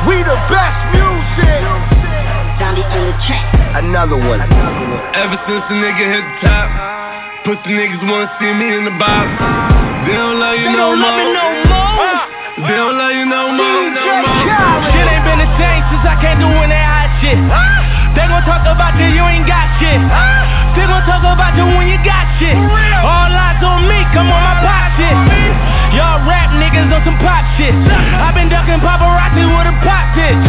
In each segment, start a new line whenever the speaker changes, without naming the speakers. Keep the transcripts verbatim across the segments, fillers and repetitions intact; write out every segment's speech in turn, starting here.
We the best music. Sound it on the track. Another one.
Ever since a nigga hit the top, pussy niggas wanna see me in the box. They don't love you no more. They don't love you no more. No more.
Shit ain't been the same since I can't do any hot shit. They gon' talk about you, you ain't got shit. They gon' talk about you when you got shit. All eyes on me, come on my pop shit. Y'all rap niggas on some pop shit. I been ducking paparazzi with a pop bitch.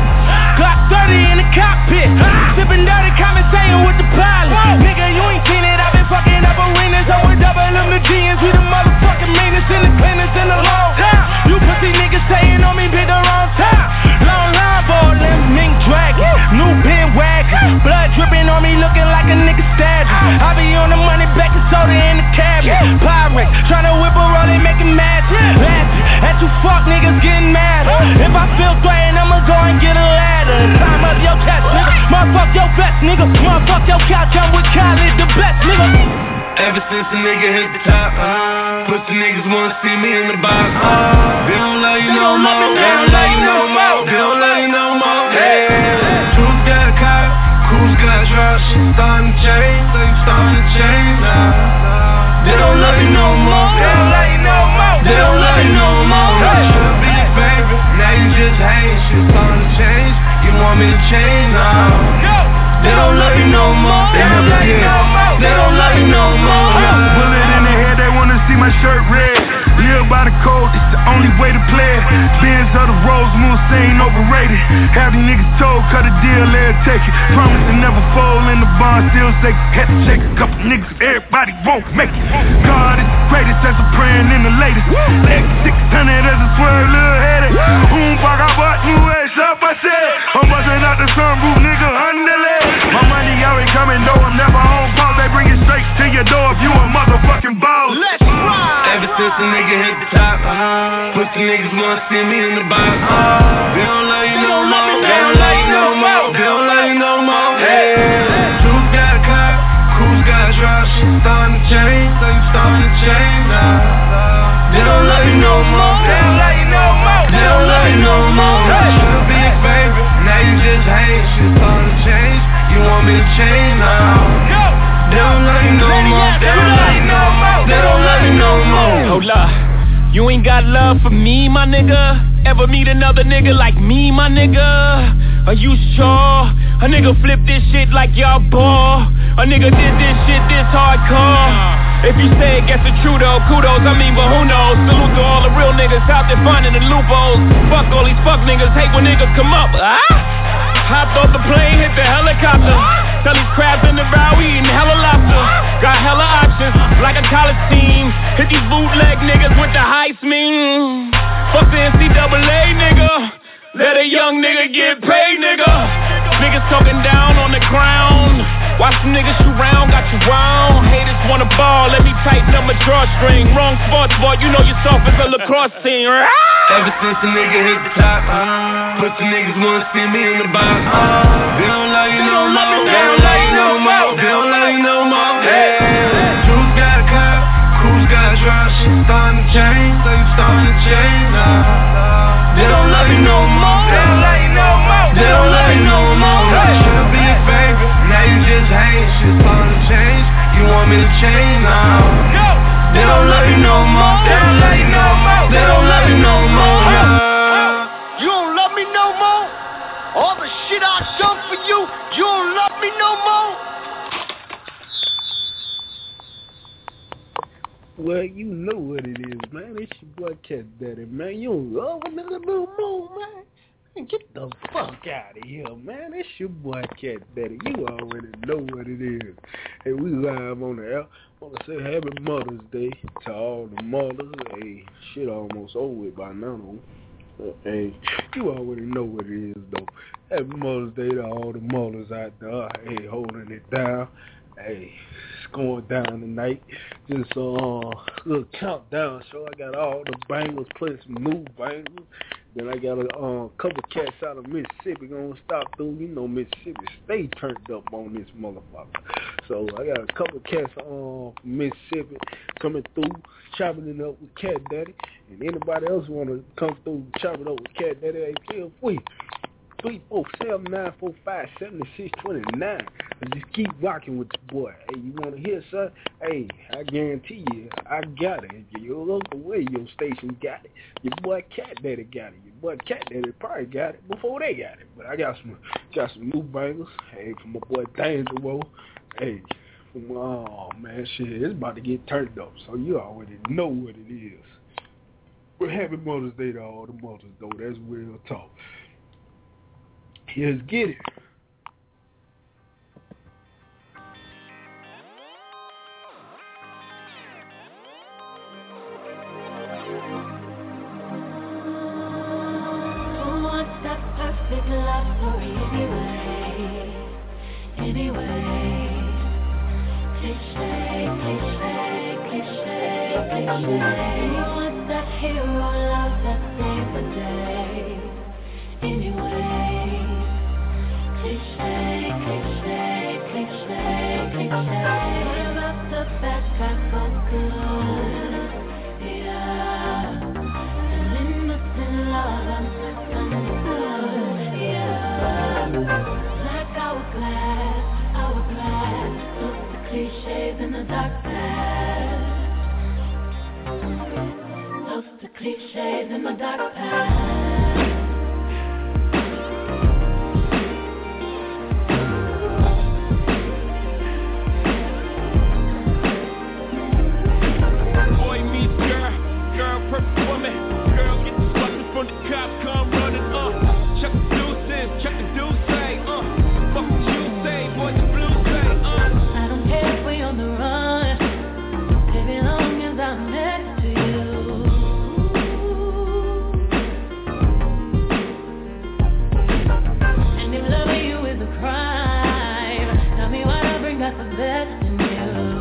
Glock thirty in the cockpit. Sippin' dirty, conversating with the pilot. Nigga, you ain't seen it, I been fucking up arenas. I would double them the G's, we the motherfucking meanest in the cleanest in the long time. You pussy niggas saying on me, pick the wrong time. Long line ballin', mink dragon, new bin wagon. Blood dripping on me, looking like a nigga statue. I be on the money, back and soda in the cabinet. Pyrex, tryna whip a roll, they making magic. Laughing at you fuck niggas getting mad. If I feel threatened, I'ma go and get a ladder. Time up your catch, nigga. Motherfuck your best, nigga. Motherfuck your couch, I'm with Khaled, the best, nigga.
Ever since a nigga hit the top, pussy niggas wanna see me in the box. They don't love you no more. They don't love you no more. They don't love you no more. Yeah. Who's got a car? Who's got a drop? Shit starting to change. They starting to change now. They don't love you no more. They don't love you no more. They don't love you no more. Should've been your favorite. Now you just hate. Shit starting to change. You want me to change now? They don't love you no more. They don't love you no more. They don't love you no more.
Bullet in the head, they wanna see my shirt red. Live by the code, it's the only way to play it. Benz of the Rose Moon, ain't overrated. Have these niggas told, cut a deal, let take it. Promise to never fold in the bond, still sacred. Had to shake a couple niggas, everybody won't make it. God is the greatest, as a praying in the latest. X six hundred as a swerve, little headed. Boom, fuck, I bought new ass up, I said. I'm busting out the sunroof, nigga, underlay. My money already coming, though I'm never on pause. They bring it straight to your door if you a motherfucking boss.
Let's ride.
Ever since a nigga hit the top, pussy niggas wanna see me in the box. They don't love you no more. They don't love you no more. They don't love you no more. Yeah. Who's got a car? Who's got a drop? Shit starting to change. So you starting to change now. They don't love you no more. They don't love you no more. They don't love you no more. Should've been your favorite. Now you just hate. Shit starting to change. You want me to change now? They don't love you no more. They don't love you no more. They don't love you no more.
Hold up. You ain't got love for me, my nigga. Ever meet another nigga like me, my nigga? Are you sure? A nigga flip this shit like y'all ball. A nigga did this shit this hardcore. If you say it gets the true though, kudos, I mean, but who knows? Salute to all the real niggas out there finding the loopholes. Fuck all these fuck niggas, hate when niggas come up. Ah! Hopped off the plane, hit the helicopter. Tell these crabs in the bow, we eating hella lobster. Got hella options, like a college team. Hit these bootleg niggas with the heist mean. Fuck the N C double A, nigga. Let a young nigga get paid, nigga. Niggas talking down on the ground. Watch some niggas shoot round, got you wound. Haters wanna ball, let me tighten up my drawstring. Wrong sports boy, you know you're soft as a lacrosse team.
Ever since a nigga hit the top, pussy niggas wanna see me in the box. They don't love you no more. They don't love you no more. They don't love you no more. Yeah. Who's got a car? Who's got a drop? Shit starting to change. So you starting to change now. They don't love you no more. They don't love you no more. They don't love you no more. Should've been your favorite. Now you just hate. Shit starting to change. You want me to change now? They don't love you no more. They don't love you no more. They don't love you no more.
You don't love me no more? All the shit I've done for you, you don't love me no more?
Well, you know what it is, man. It's your boy Cat Daddy, man. You don't love a nigga no more, man. Man, get the fuck out of here, man. It's your boy Cat Daddy. You already know what it is. Hey, we live on the air. Want to say Happy Mother's Day to all the mothers. Hey, shit almost over with by now, though. Hey, you already know what it is, though. Happy Mother's Day to all the mothers out there. Hey, holding it down. Hey, it's going down tonight. Just a uh, little countdown show. I got all the bangers, playing some new bangers. Then I got a uh, couple cats out of Mississippi gonna stop through. You know Mississippi stay turned up on this motherfucker. So I got a couple cats um, from Mississippi coming through, chopping it up with Cat Daddy. And anybody else want to come through, chop it up with Cat Daddy, hey, feel free. three four seven, nine four five, seven six two nine. And just keep rocking with the boy. Hey, you want to hear something? Hey, I guarantee you, I got it. If your local radio station got it, your boy Cat Daddy got it. Your boy Cat Daddy probably got it before they got it. But I got some got some new bangers. Hey, from my boy D'Angelo. Hey, from, oh, man, shit, it's about to get turned up. So you already know what it is. But happy Mother's Day to all the mothers, though. That's real talk. Let's get it.
Who wants that perfect love story anyway? Anyway, cliche, cliche, cliche, cliche. Who wants that hero love that saves the day? Anyway. Cliche, cliche, cliche, cliche. What about the bad guy for good? Yeah. An innocent love misunderstood. Yeah. Like hourglass, hourglass. Those the cliches in the dark past. Those the cliches in the dark past. Perfect woman, girl, get the fucking from the cops, come running up. Check the deuces, check the deuce, say, uh. Fuck what you say, boy, the blues say, uh. I don't care if we on the run, baby, long as I'm next to you. And if loving you is a crime, tell me why I bring out the best in you.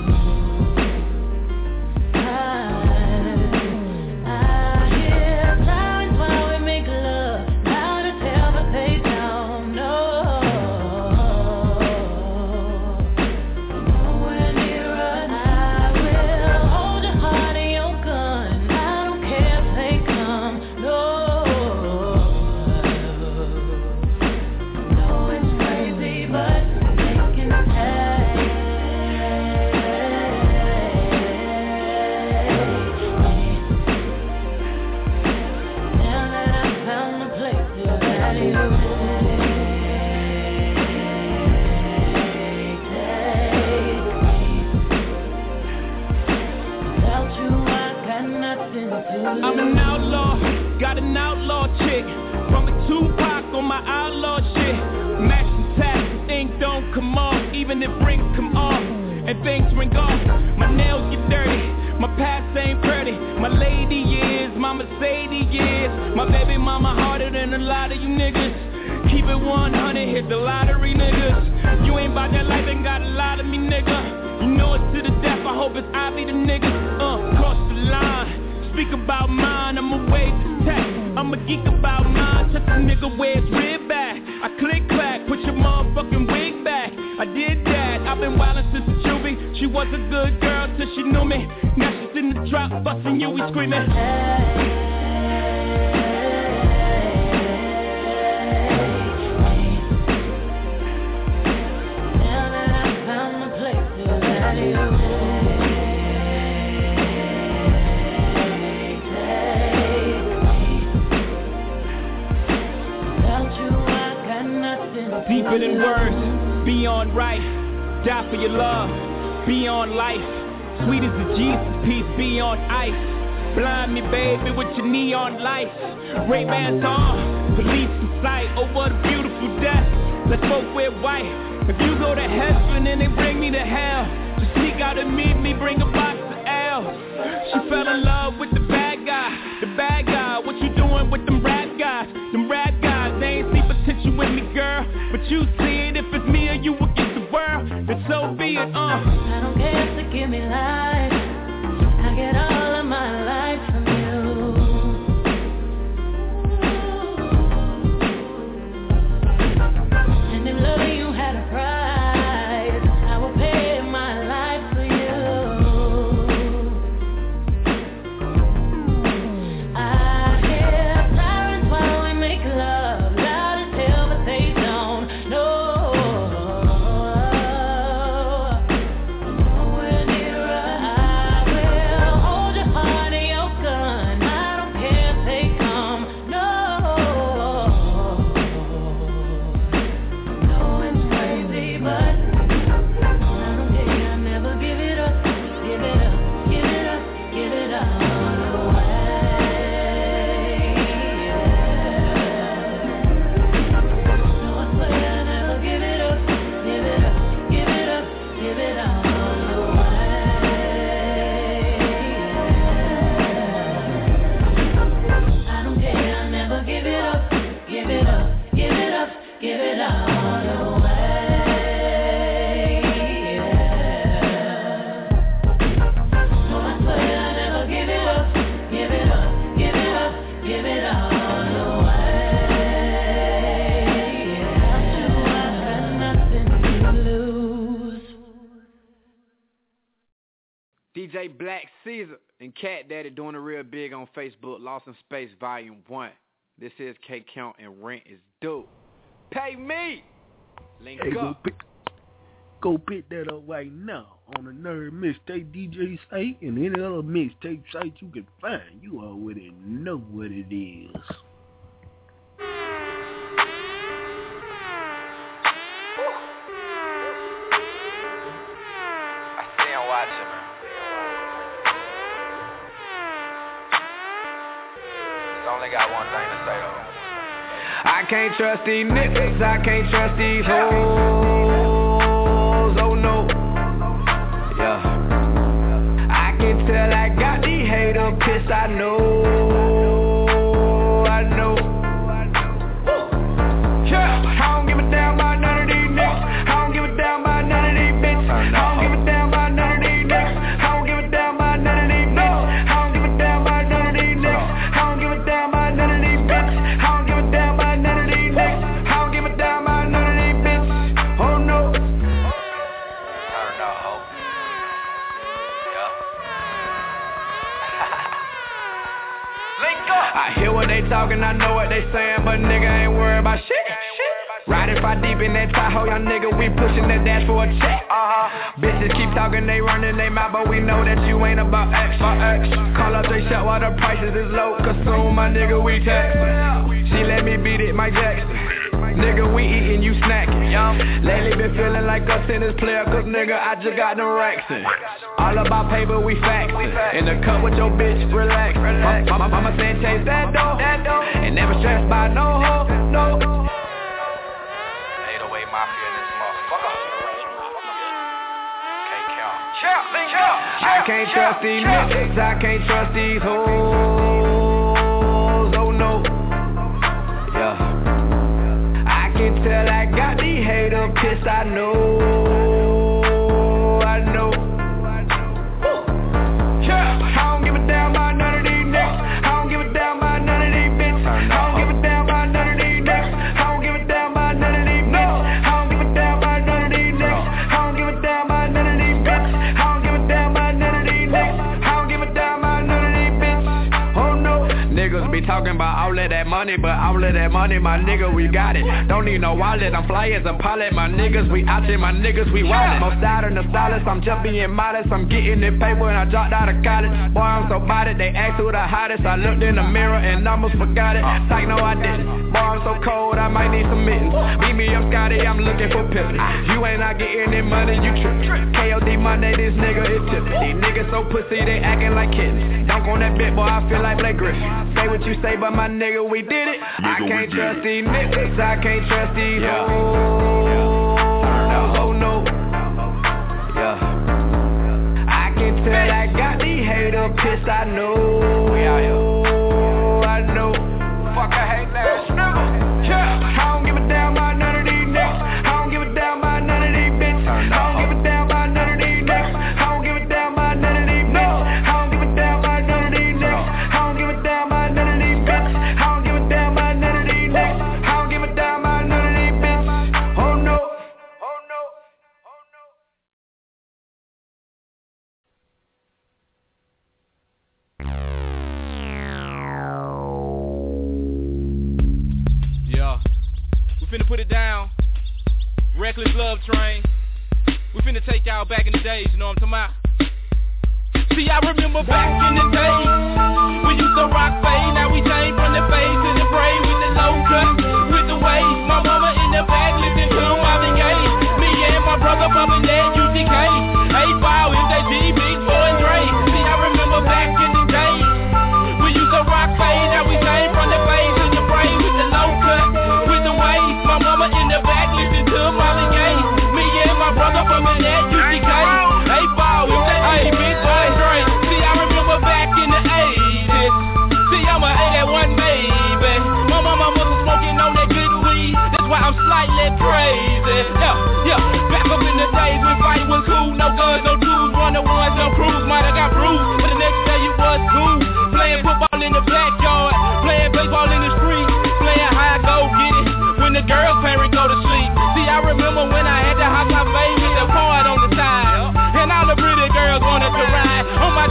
I'm an outlaw, got an outlaw chick. From a Tupac on my outlaw shit. Match and tap, things don't come off. Even if rings come off and things ring off. My nails get dirty, my past ain't pretty. My lady is, my Mercedes is. My baby mama harder than a lot of you niggas. Keep it one hundred, hit the lottery niggas. You ain't about that life, ain't got a lot of me nigga. You know it's to the death, I hope it's I be the niggas. Uh, cross the line. Speak about mine, I'm a way to tech. I'm a geek about mine, touch a nigga where it's rib back. I click clack, put your motherfucking wig back. I did that, I've been wildin' since the juvie. She was a good girl till she knew me. Now she's in the drop, bustin' you, we screamin'. Hey. Deeper than words, beyond right. Die for your love, beyond life. Sweet as the Jesus piece, beyond ice. Blind me, baby, with your neon lights. Ray-Bans on, police in sight. Over the beautiful death, let's both wear white. If you go to heaven and they bring me to hell, just sneak out and meet me, bring a box of L. She fell in love with the bad guy, the bad guy. What you doing with them rap guys? Them rap guys, they ain't see potential with me, girl. But you see it, if it's me or you against the world, then so be it, uh. I don't care if they give me life, I get all of my life from you. And if loving you had a price, I would pay it
J Black Caesar and Cat Daddy doing it real big on Facebook. Lost in Space Volume one. This is K Count and Rent is due. Pay me! Link
hey,
up.
Go pick, go pick that up right now on the Nerd Mixtape D J site and any other mixtape site you can find. You already know what it is.
Only got one thing to say though.
I can't trust these niggas, I can't trust these hoes, oh no. Yeah. I can tell I got these haters pissed, I know, I know. Yeah, I don't give a damn about none of these niggas. I don't give a damn about none of these bitches. I don't give a damn about none of these niggas. I don't give a damn about none of these bitches. I don't give a damn about none of these niggas. I don't give a damn about none of these bitches. I don't give a damn about none of these niggas. I don't give a damn about none of these bitches. Oh no.
I don't know, ho. Yeah. Link up.
I hear what they talking, I know what they saying, but nigga ain't worried about shit. Riding five deep in that Tahoe, young nigga, we pushing that dash for a check. Uh-huh. Bitches keep talking, they running they mouth, but we know that you ain't about X. Call up they shop while the prices is low, consume my nigga, we text. She let me beat it, Mike Jackson. Nigga, we eatin', you snacking. Lately been feeling like a tennis player, cause nigga, I just got them racks in. All about paper, we faxin'. In the cup with your bitch, relax. My, my, my mama saying chase that dough, and never stressed by no hoe, no.
Mafia in this motherfucker. Can't count.
I can't trust these niggas, I can't trust these hoes, oh no. Yeah. I can tell I got these haters pissed, I know, I know. Yeah. I don't give a damn about none of these niggas. I don't give a damn about none of these bitches. I don't give a damn about none of these niggas. I don't give a damn about none of these bitches. Niggas be talking about all of that money, but all of that money, my nigga, we got it. Don't need no wallet, I'm fly as a pilot. My niggas, we out there, my niggas, we wallet. Most out in the stylist, I'm just being modest. I'm getting it paper and I dropped out of college. Boy, I'm so bodied, they asked who the hottest. I looked in the mirror and almost forgot it. Like, no, I didn't. Boy, I'm so cold, I might need some mittens. Beat me up, Scotty, I'm looking for pimpin'. You ain't not getting that money, you trippin'. K O D Monday, this nigga is tippin'. These niggas so pussy, they acting like kittens. Dunk on that bit, boy, I feel like Blake Griffin. Say what you say, but my nigga, we did it. Nigga, I can't trust it. These niggas, I can't trust these yeah. hoes, yeah. oh no. Yeah. I can tell I got these haters pissed, I know, we out here. I know. Fuck, I hate that nigga. Yeah. I don't give a damn about none of these niggas. I don't give a damn about none of these bitches. I don't give a damn about none of these niggas. I don't give a damn about none of these bitches. I don't give a damn about none of these niggas. I don't give a damn about none of these bitches. I don't give a damn about none of these niggas. I don't give a damn about none of these bitches. Oh no. Oh no. Oh no.
Yeah. We finna put it down. Reckless Love Train. We finna take y'all back in the days, you know what I'm talking about? See, I remember back in the days, we used to rock fade, now we changed from the fade to the braid with the low cut, with the waves. My mama in the back listening to Marvin Gaye. Me and my brother bumping that U G K. Eight ball, M J G, Big Boy and Dre. See, I remember back in the days, we used to rock fade, now we changed from the fade to the braid with the low cut, with the waves. My mama in the back listening to Marvin Gaye. Me and my brother bumping that U G K. Eight ball, M J G, Big Boy and Dre. See, I remember back in the eighties. See, I'm a eighty-one baby. My mama was smoking on that good weed. That's why I'm slightly crazy. Yeah, yeah. Back up in the days when fight was cool. No guns, no tools, one-on-ones, no crews. Might have got bruised, but the next day it was cool. Playing football in the backyard, playing baseball in the street, playing high go get it. When the girls' parents go to sleep. See, I remember when I had to hop my face with the part on the side, and all the pretty girls wanted to ride on my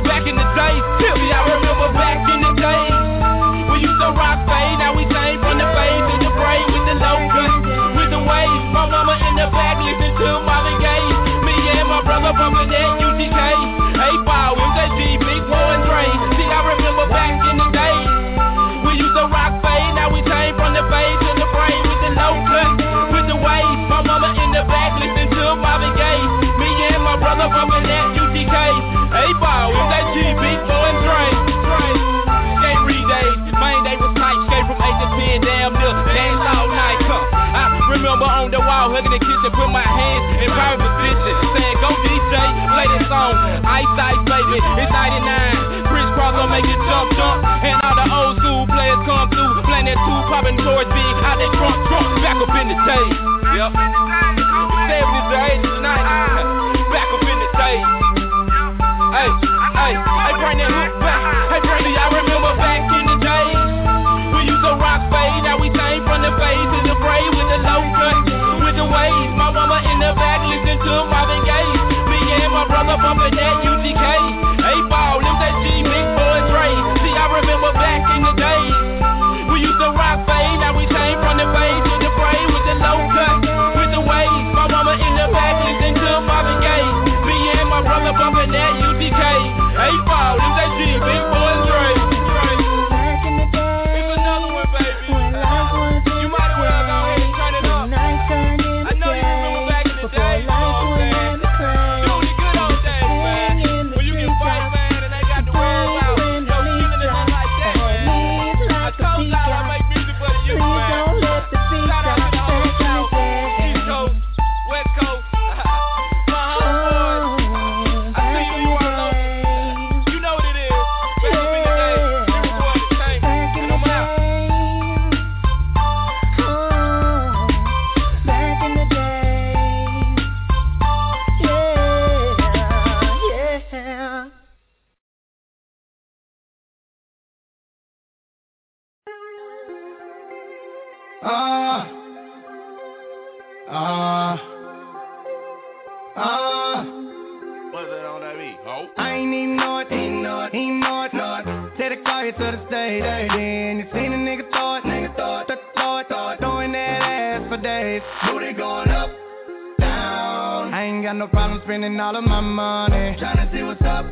back in the days. See, I remember back in the days. We used to rock fade, now we came from the fade to the brain with the low cut, with the waves. My mama in the back listening to Marvin Gaye. Me and my brother bumping that U G K. Hey, Bow, M J G, Big Boy and Dre. See, I remember back in the days. We used to rock fade, now we came from the fade to the brain with the low cut, with the waves. My mama in the back listening to Marvin Gaye. Me and my brother bumping that U G K. Hey, Bow, M J G, Big Boy and Dre. Skate re-days, main day was tight. Skate from eight to ten, damn near dance all night. Huh. I remember on the wall, hugging the kitchen, put my hands in private position, saying, go D J, play this song, Ice Ice Baby, it's ninety-nine, Chris Cross gon' make it jump, jump, and all the old school players come through, playing that two, popping towards big, out they trunk, trunk, back up in the tape, yep, seventies, the eighties, the nineties, back up in the tape, hey, hey, hey, bring that hook back, hey, bring it, I remember back in the days, we used to rock fade, now we came from the fade to the braid with the low cut, with the waves. My mama in the back listening to Marvin Gaye. Me and my brother bumping that U G K. Hey, Ball, M J G, Big Boy Dre. See, I remember back in the days. We used to rock fade, now we came from the fade to the braid with the low cut, with the waves. My mama in the back listening to Marvin Gaye. Me and my brother bumping that U G K. Hey, Ball, M J G, Big Boy Dre.
All of my money, tryna see what's up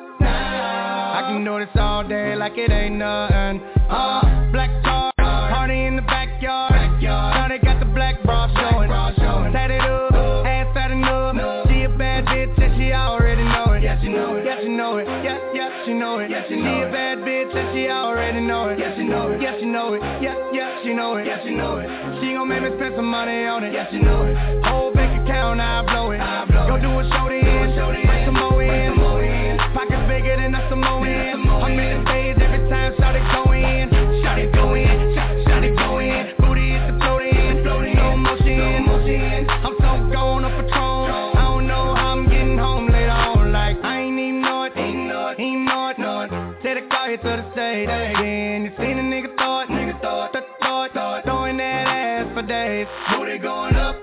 now. I can do this all day like it ain't nothing. Uh, black car, party in the backyard. Now they got the black bra showing. Tatted up, ass fat enough. She a bad bitch and she already know it. Yeah, she know it. Yeah, she know it. Yeah, yeah, she know it. Yeah, she know it. She a bad bitch and she already know it. Yeah, she know it. Yeah, she know it. Yeah, yeah, she know it. Yeah, she know it. She gon' make me spend some money on it. Yeah, she know it. Whole bank account, I blow it. Go do a show then. Bring some more in. Pockets bigger than a Samoan. I'm in the stage every time, shout it go in. Shout it go in. Shout it go in. Booty is exploding. Slow motion. I'm so gone on Patron. I don't know how I'm getting home later on. Like I ain't even know it. Ain't know it. Ain't know it. Know it. Take the car here to the stage. Then you seen a nigga thought. Nigga thought. Thought. Thought. Throwing that ass for days. Booty going up.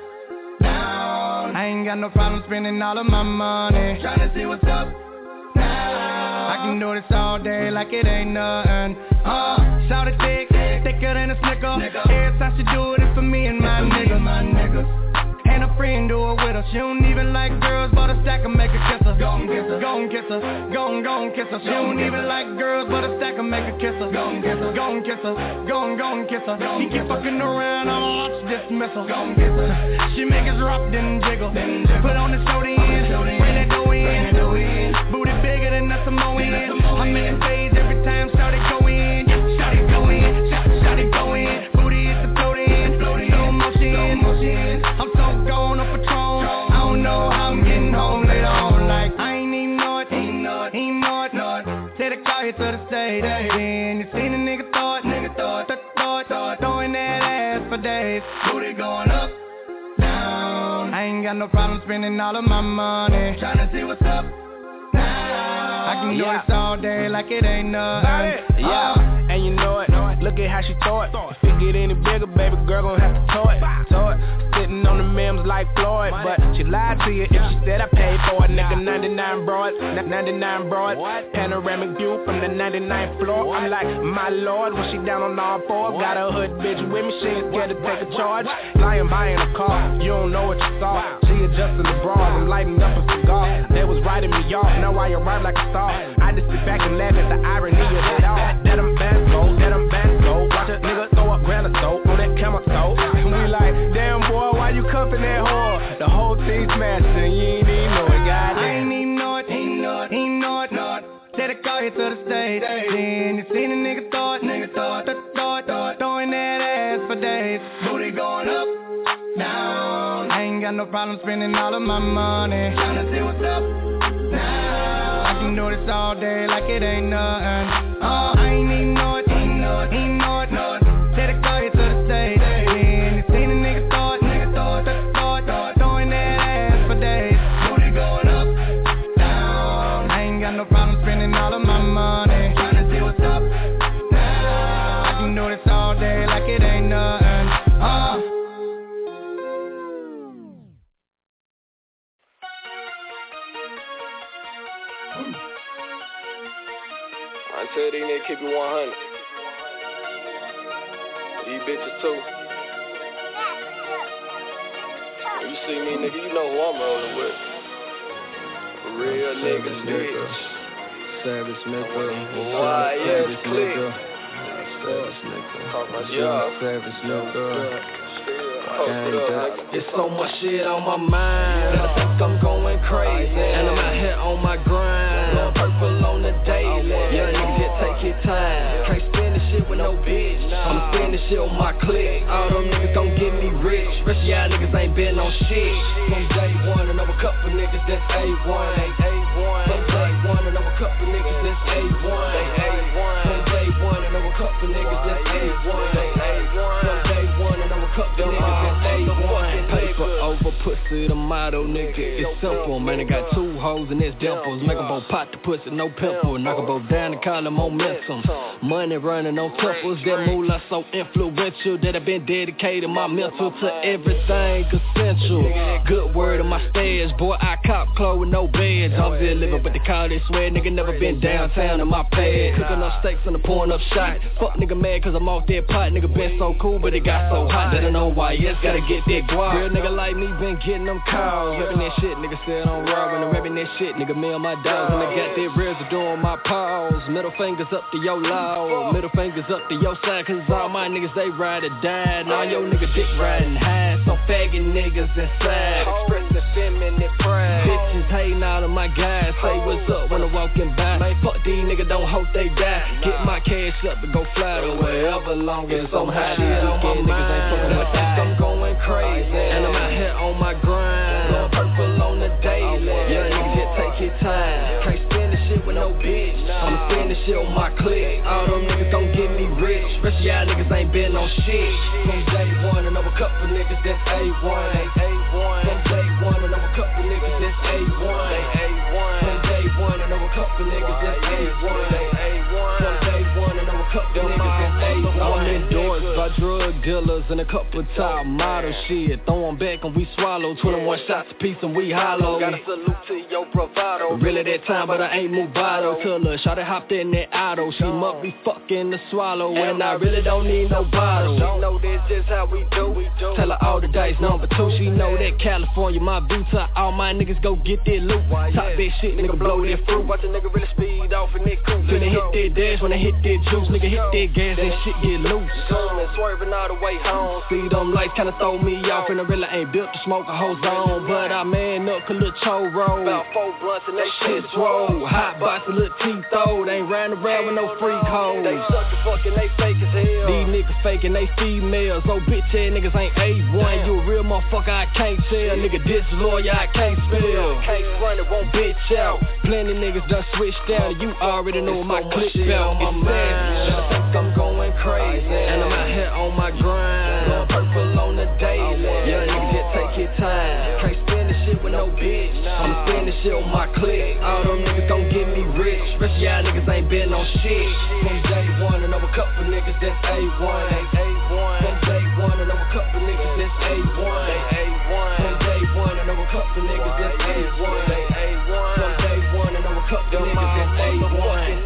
I ain't got no problem spending all of my money, tryna see what's up now. I can do this all day like it ain't nothing. Uh, shout it thick, thicker than a snicker. Every time she do it, it's for me and my niggas. My niggas. And a friend do it with her. She don't even like girls, but a stack of make her kiss her. Gon' kiss her, gon' kiss her, gon' gon' kiss her. She don't even like girls, but a stack of make her kiss her. Gon' kiss her, gon' kiss her, gon' gon' kiss her. She keep fucking around, I'ma launch dismissal. Gon' kiss her. She make us rock, then jiggle. Put on the show then, bring that dough in. Booty bigger than a Samoan. I'm in the stage every time, shout it go in. Shout it go in, shout it go in. Booty is exploding, slow motion. I'm so gone on Patron. I don't know how I'm getting home later on. Like I ain't even know it, ain't know it, ain't know it, know it. Take the car here to the stage. Then you seen a nigga thought, nigga thought, thought, thought, throwing that ass for days. Booty going up, down. I ain't got no problem spending all of my money, tryna see what's up now. I can do yeah. this all day like it ain't nothing.
Yeah, uh, and you know it. look at how she throw it. If it get any bigger, baby girl gon' have to tow it, tow it. Sitting on the memes like Floyd, but she lied to you if she said I paid for it. Nigga, ninety-nine broad, ninety-nine broad, panoramic view from the ninety-ninth floor. I'm like, my lord, when she down on all fours, got a hood bitch with me, she ain't scared to take a charge. Flying by in a car, you don't know what you saw. She adjusting the bras, I'm lighting up a cigar. They was writing me off, now I arrive like a star. I just sit back and laugh at the irony of it all. That I'm bad gold, that I'm bad gold. Watch a nigga throw up grand of soap on that camel toe. And we like, damn boy, why you cuffing that whore? The whole thing smashing, you ain't even know it, goddamn. I ain't even know it, ain't know it, ain't know it, know it. Said I call here to the stage. Then you seen a nigga throw it, nigga throw it, throw it, throw it, throwing that ass for days. Booty going up, down. I ain't got no problem spending all of my money. Tryna see what's up now. I can do this all day like it ain't nothing. Oh, I ain't even know it, ain't know it, ain't know it, know it. Said I call here to the stage. Then you seen a nigga throw it, nigga throw it, throw it, throw it, throwing that ass for days. Booty going up, down. I ain't got no problem spending all of my money. Tryna see what's up now. I can do this all day like it ain't nothing. Oh.
I tell these niggas keep it one hundred. These bitches too. When you see me, nigga, you know who I'm rolling with. Real niggas, bitch.
Savage nigga.
Why, yes, click.
Savage nigga.
Yeah.
Savage nigga.
It's so much shit on my mind that I think I'm going crazy. And I'm out here on my grind, going purple on the daily. Young nigga, just take your time. Can't spend this shit with no bitch. I'ma spend this shit on my click. All them niggas gon' get me rich. Rest of y'all niggas ain't been on shit. From day one, I know a couple niggas that's A one. From day one, I know a couple niggas that's A one. From day one, I know a couple niggas that's A one. From day one, I know a couple niggas that's A one. Paper over pussy, the motto, nigga. It's simple, man. I got two hoes and it's dimples. Make 'em both pot the pussy, no pimple. Knock 'em both down and call them momentum. Money running on temples. That moolah so influential that I've been dedicated my mental to everything essential. Good word on my stairs, boy. I cop clothes with no beds. I was there living, but they call this swear. Nigga never been downtown in my pad. Cooking up steaks and a pouring up shot. Fuck nigga mad cause I'm off that pot. Nigga been so cool, but it got so hot that I know why. Yes, gotta get that guap. Real nigga like me been getting them calls. Rapping that shit, nigga said I'm raw. And I'm rapping that shit, nigga, me and my dogs. And I got that residue on my paws. Middle fingers up to your law. Middle fingers up to your side. Cause all my niggas, they ride or die. Now your nigga dick riding high. So faggot niggas inside. Expressing feminine pride. Bitches hating all of my guys. Say what's up when I'm walking by. Fuck these niggas, don't hope they die. Get my cash up and go fly to wherever long as I'm high. These weekend niggas ain't fucking with that. I'm going crazy. And I'm out here on my grind. Going purple on the daily. Young niggas, just take your time. Can't spend this shit with no bitch. I'ma spend this shit on my click. All them niggas gon' get me rich. Rest of y'all niggas ain't been on shit. From day one, I know a couple niggas that's A one. From day one, I know a couple niggas that's A one. From day one, I know a couple niggas that's A one. From day one, I know a couple niggas that's A one. I'm endorsed by drug dealers and a couple top model shit. Throw 'em back and we swallow. twenty-one shots apiece and we hollow. Gotta salute to your bravado. Really that time, but I ain't Movado. Till her shawty hopped in that auto. She must be fucking the swallow. And I really don't need no bottle. She know this just how we do. Tell her all the dice number two. She know that California my view. Tell all my niggas go get that loot. Top that shit, nigga blow that fruit. Watch a nigga really speed off in that coupe. Finna hit that dash when I hit that juice. Nigga hit that gas and shit get loose. Coming, swerving all the way home. See them lights kinda throw me off. And I really ain't built to smoke a whole zone. But I man up a little cho roll. About four blunts and they shit swole. Hot box a little teeth though. They ain't riding around with no freak hoes. They suck the fucking, they fake as hell. These niggas faking, they females. So bitch ass niggas ain't A one. You a real motherfucker, I can't tell. Nigga disloyal, I can't spell. Can't run it, won't bitch out. Plenty niggas done switched out. You already know my clip belt. It's savage. I think I'm going crazy. And I'm out here on my grind. Going purple on the daily. Young nigga, just take your time. Can't spend this shit with no no bitch. I'ma spend this shit on my click. All them niggas gon' get me rich. Especially y'all niggas ain't been on shit. From day one, and I'm a couple niggas that's A one. From day one, and I'm a couple niggas that's A one. From day one, and I'm a couple niggas that's A one. From day one, and I'm a couple niggas that's A one.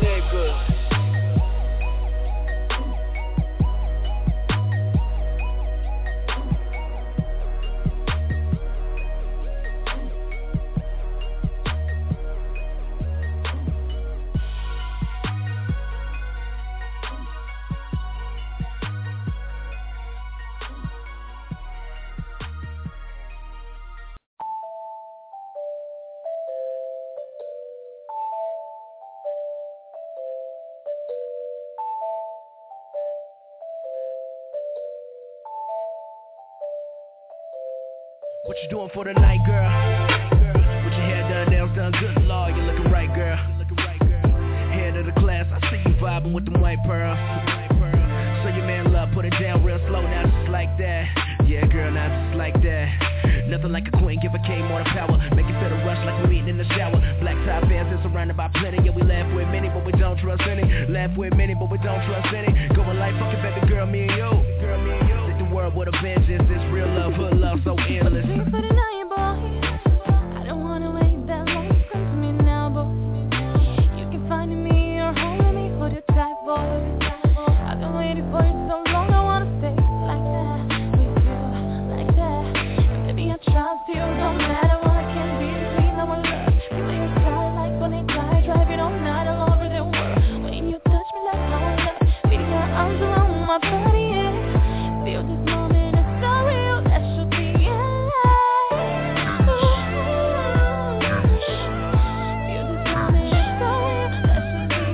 What you doing for the night, girl? With your hair done, nails done, good lord, you looking right, girl. Head of the class, I see you vibing with them white pearls. So your man love, put it down real slow, now just like that. Yeah, girl, now just like that. Nothing like a queen, give a king more than power. Make you feel the rush like we're eating in the shower. Black tie fans is surrounded by plenty. Yeah, we laugh with many, but we don't trust any. Laugh with many, but we don't trust any. Going like fucking baby girl, me and you. Girl, me and you. Think the world with a vengeance. It's real love, hood love, so endless.
Thanks for the night, boy. I don't wanna wait that long. Come to me now, boy. You can find me or hold me, hold your tight, boy. I've been waiting for you so long. I wanna stay like that with you, like that. Baby, I trust you, no matter what. I can be between our love. You lay your side like Bonnie Clyde, drive it all night all over the world. When you touch me like no one else, feel your arms around my body, yeah. Feel this moment, it's so real. That should be it. Feel this moment, it's so real. That should be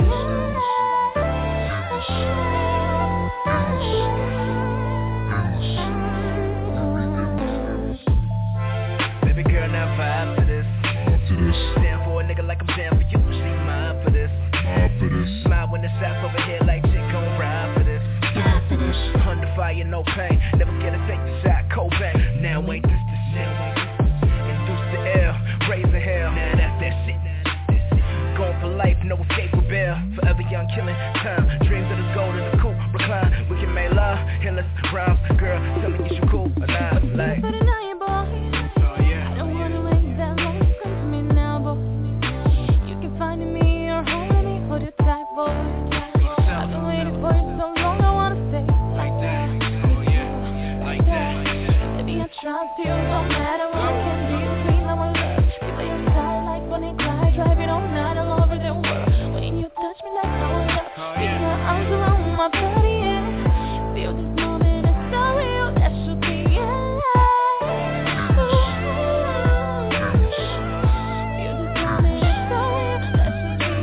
it. Baby girl, now vibe to this. Stand for a nigga like I'm down for you. She mine for this. Smile when the shots over here like shit gon' ride for this. Under fire, no pain. Never scared to take the shot, cold bang. Now ain't this the shit. Induce the L, raising hell. Now that's that shit. Going for life, no escape, rebel. Forever young, killing time. Dreams of the gold and the coupe, recline. We can make love, endless rhymes. Girl, tell me is you cool or not? Like.
For the night, boy.
Oh yeah.
I don't wanna wait that long. Come to me now, boy. You can find me or hold me, hold your tight, boy. I've been waiting for you so long. I wanna stay like that.
Oh yeah, like that.
Baby, I trust you, no matter what. I can be between our love. You lay your side like Bonnie Clyde, drive it all night all over the world. When you touch me like no one else, feel your arms around my body, yeah. Feel this moment, it's so real. That should be it. Feel this moment, it's so real. That should be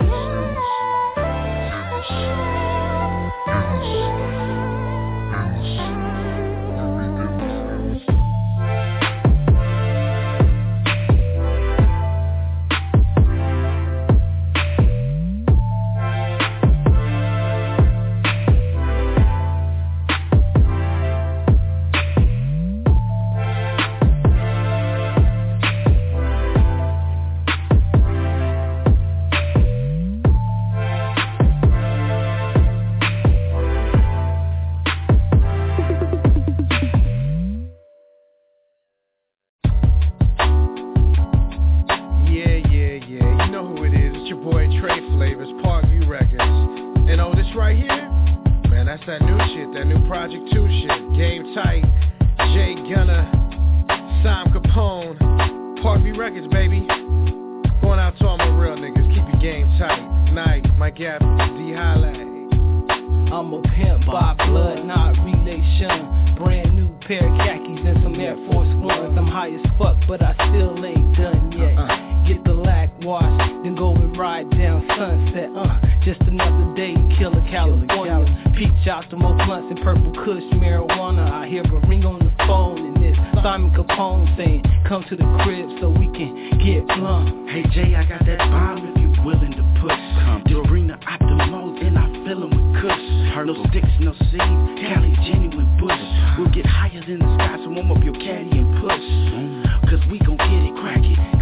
Yeah, yeah, yeah. You know who it is. It's your boy Trey Flavors, Parkview Records. And oh, this right here, man, that's that new shit, that new Project two shit. Game Tight, Jay Gunner, Sam Capone, Parkview Records, baby. Going out to all my real niggas, keep your game tight. Night, my gap, D Highlight.
I'm a pimp by blood, not relation. Brand new pair of khakis and some Air Force Ones. I'm high as fuck, but I still ain't done yet. Uh-uh. Get the lack wash, then go and ride down Sunset. Uh, just another day in Killer, California. Peach out the more blunts and purple kush marijuana. I hear a ring on the phone and it's Simon Capone saying, come to the crib so we can get plumb.
Hey Jay, I got that bomb if you willing to push. Come just bring the optimals and I fill them with kush. No sticks, no seeds, Cali genuine bush. We'll get higher than the sky, so warm up your caddy and push. Cause we gon' get it crackin'.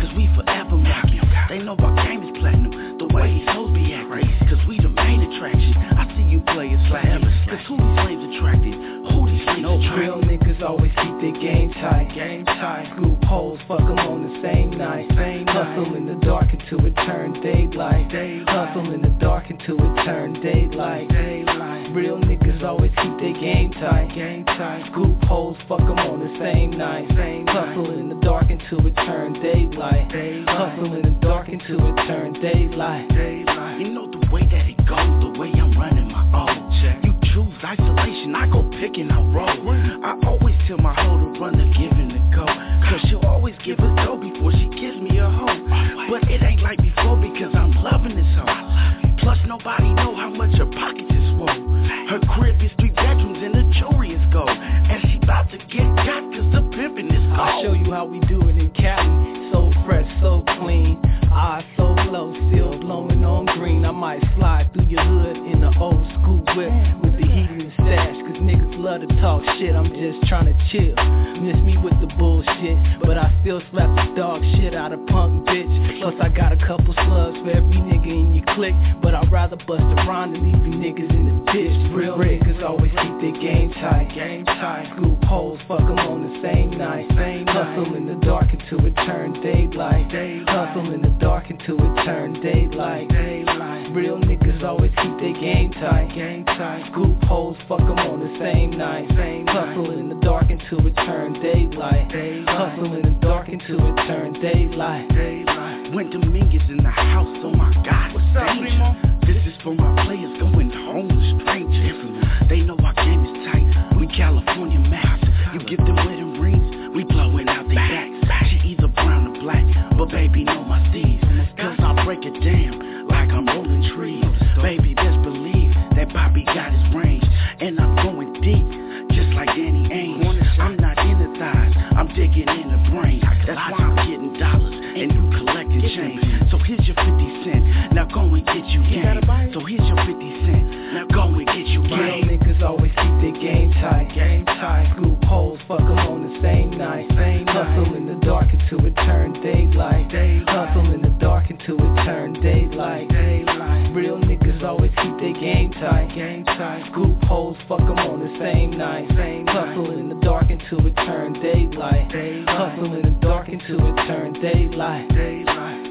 know our game is platinum. The way these hoes be acting, cause we the main attraction. I see you playing slap, cause who these lames attracted? Who these lames
no
attracted?
Real niggas always keep their game tight. Game tight. Scoop hoes, fuck them on the same night. Same Hustle in the dark until it turn daylight. daylight. Hustle in the dark until it turn daylight. daylight. Real niggas always keep their game tight. Game tight. Scoop hoes, fuck them on the same night. Same Hustle in the dark until it turn daylight. daylight. Hustle in the dark until it turn daylight. daylight.
You know the way that it goes, the way I'm running my own. You choose isolation, I go picking out road. I always tell my hoe to run the give and the go, cause she'll always give a go before she gives me a hoe. But it ain't like before because I'm loving this hoe. Plus nobody know how much her pockets is swole. Her crib is three bedrooms and the jewelry is gold. And she about to get got cause the pimpin' is gold.
I'll show you how we do it in Cali. So fresh, so clean. Eyes so low, still blowing on green. I might slide through your hood in an old school whip with the heat and the stash, cause niggas love to talk shit. I'm just trying to chill. Miss me with the bullshit, but I still slap the dog shit out of punk bitch. Plus I got a couple slugs for every nigga in your clique, but I'd rather bust around than leave you niggas in the ditch. Real niggas always keep their game tight. Game tight. Scoop hoes, fuck them on the same night. Same Hustle in the dark until it turn daylight. Hustle in the dark until it turn daylight. daylight. Real niggas always keep their game tight. Game tight. Scoop hoes, fuck them on the same night. Same Hustle in the dark until it turn daylight. daylight. Hustle in the dark until it turn daylight. daylight.
When Dominguez in the house, oh my God, what's up, Primo? This is for my players going home with strangers. They know our game is tight. We California max. You give them wedding rings, we blowing out their backs. She either brown or black, but baby know my steez. Cause I break it down like I'm rolling trees. Baby, best believe that Bobby got his range. And I'm going deep, just like Danny Ainge. I'm not in the thighs, I'm digging in the brain. That's why I'm getting dollars and you collecting change. So here's your fifty cent, now go and get you game. So here's your fifty cent, now go and get you game.
Real niggas always keep their game tight. Game tight. Scoop hoes, fuck them on the same night. Same Hustle in the dark until it turn daylight. Hustle in the dark until it turn daylight. Real niggas always keep their game tight. Game tight. Scoop hoes, fuck them on the same night. Same Hustle in the dark until it turn daylight. Hustle in the dark until it turn daylight. Daylight.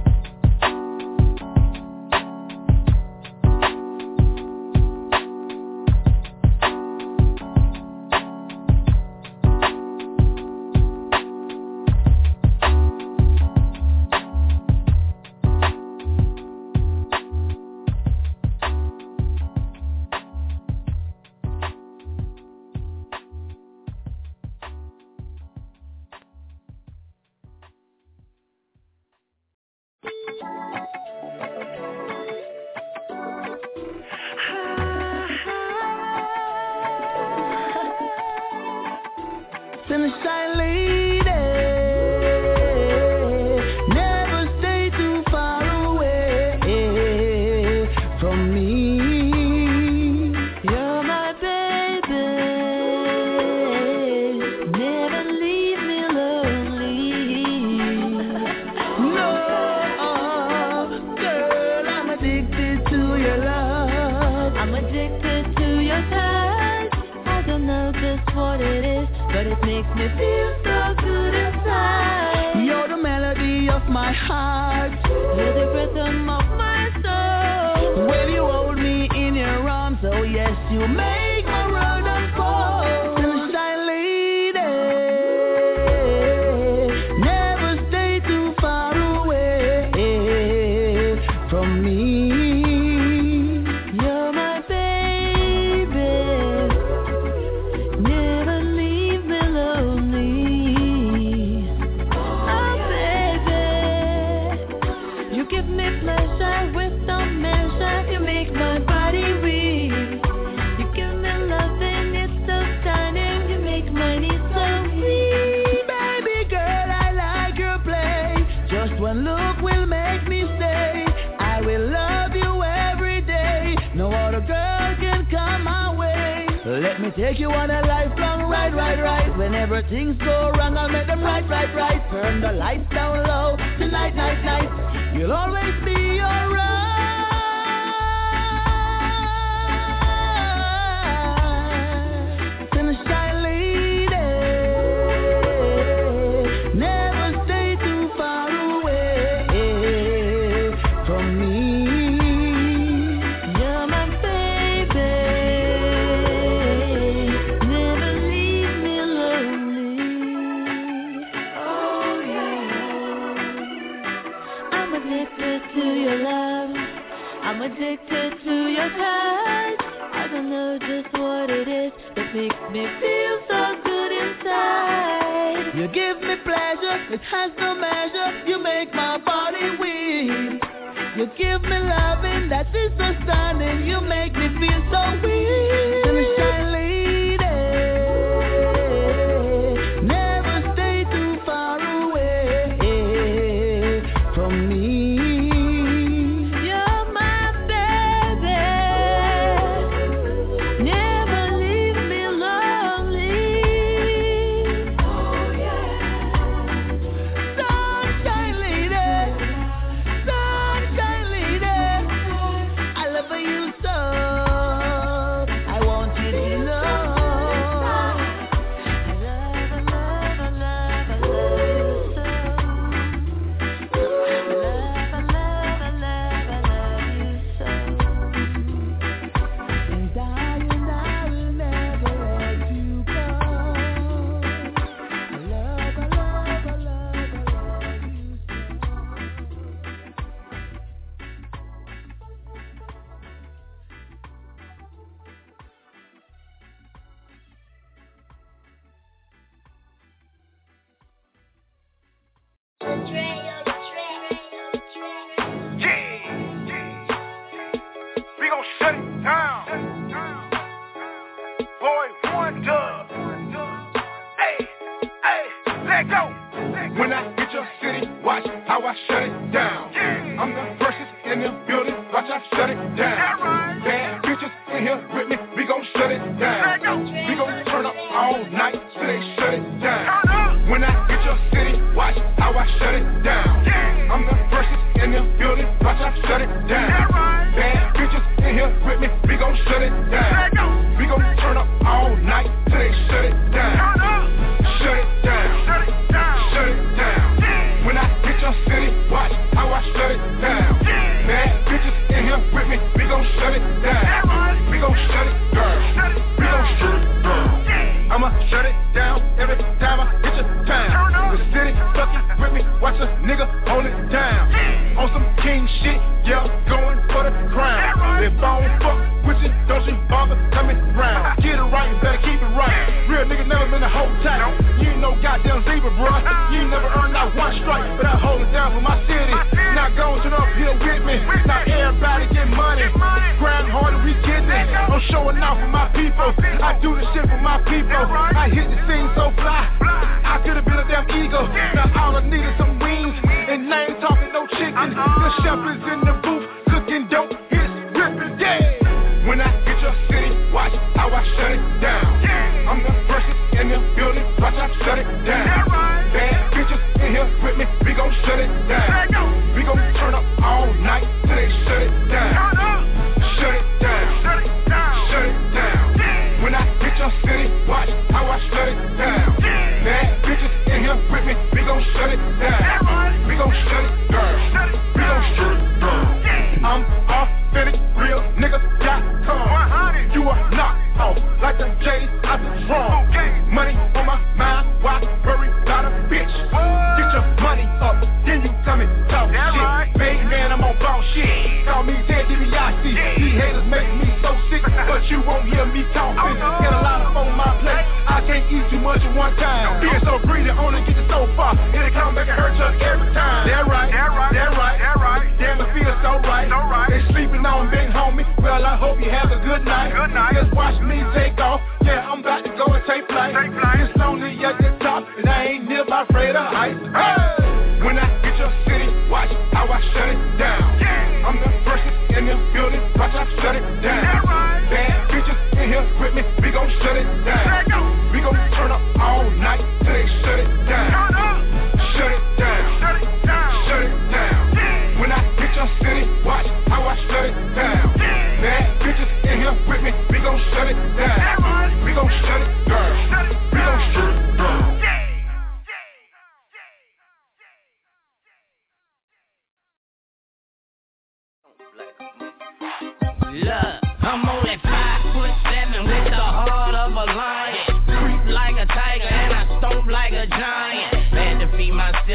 Sunshine lady, never stay too far away from me.
You're my baby, never leave me lonely.
No, girl, I'm addicted to your love.
I'm addicted to your touch. I don't know just what it is, but it makes me feel so good inside.
You're the melody of my heart.
You're the rhythm of my soul.
When you hold me in your arms, oh yes, you make my world unfold. Sunshine lady, never stay too far away from me.
You're my baby, never leave me lonely. Oh baby, you give me pleasure with no measure. You make my body weak. You give me loving, it's so stunning. You make my needs so weak.
Baby girl, I like your play. Just one look will make me stay. I will love you every day. No other girl can come my way. Let me take you on a lifelong ride, ride, ride. Whenever things go wrong, I'll make them right, right, right. Turn the lights down low, tonight, night, night. You'll always be alright. Sunshine lady, never stay too far away from me. You're my baby, never leave me lonely. Oh yeah, I'm addicted to your love, I'm addicted to your touch. I don't know just what it is that makes me feel so good inside. You give me pleasure, it has no measure. You make my body weak. You give me loving that is so stunning. You make me feel so weak. Sunshine lady, never stay too far away from me. You're my baby, never leave me lonely. Oh yeah, sunshine lady, sunshine lady, I love you so. I want you to know. I love, I love, I love, I love you so. I love, I love, I love, I love you so. And I, and I will never let you go. I love, I love, I love, I love you
We gon' shut it down. Boy Wonder. Hey, hey, let go. When I hit your city, watch how I shut it down. I'm the firstest in the building, watch I shut it down. Bad bitches in here with me, we gon' shut it down. We gon' turn up all night till they shut it down. When I hit your city, watch how I shut it down. I'm the firstest in the building, watch I shut it down. Bad bitches in here with me, we gon' shut it down. We gon' turn up all night till they shut it down. Shut it down, shut it down. When I hit your city, watch how I shut it down. Bad bitches in here with me, we gon' shut it down. We gon' shut it, girl. We gon' shut it, girl. I'ma shut it down every time I hit your town. The city fucking with me, watch a nigga hold it down. On some king shit, yeah, going for the crown. If I don't fuck with you, don't you bother coming round. Get it right, you better keep it right. Real nigga never been a whole time. You ain't no goddamn zebra, bro. You ain't never earned not one strike, but I hold it down for my city. Not going to the uphill with me. Now everybody get money. Grind hard and we getting it. I'm showing out for my people. I do this shit for my people. I hit the scene so fly. I could have been a damn eagle. Now all I need is some wings. And I ain't talking no chicken. The chef is in the booth cooking dope. It's ripping, yeah. When I hit your city, watch how I shut it down. I'm the firstest in the building, watch I shut it down. Bad bitches in here with me, we gon' shut it down. We gon' turn up all night till they shut it down. Shut it down, shut it down. When I hit your city, watch how I shut it down. Bad bitches in here with me, we gon' shut it down. We gon' shut it, girl. We gon' shut it, girl. I'm authentic, real nigga dot com. You are knocked off like the J out the drum. Money on my mind, why worry about a bitch? Get your money up, then you come and talk shit. Big man, I'm on ball shit. Call me Ted DiBiase. These haters make me so sick, but you won't hear me talking. Got a lot of on my plate, I can't eat too much at one time. Being so greedy, only get it so far. It'll come back and hurt you every time. That right, that right, that right, that right. Damn, it feels so right. They sleeping on big homie. Well, I hope you have a good night. Good night. Just watch me take off. Yeah, I'm about to go and take flight. Take flight. It's lonely at the top, and I ain't never afraid of heights. Hey! When I hit your city, watch how I shut it down. Yeah. I'm the firstest in the building, watch I shut it down. Right. Bad bitches in here with me, we gon' shut it down. We gon' turn up all night till they shut it down. Shut it down, shut it down, shut it down. Yeah.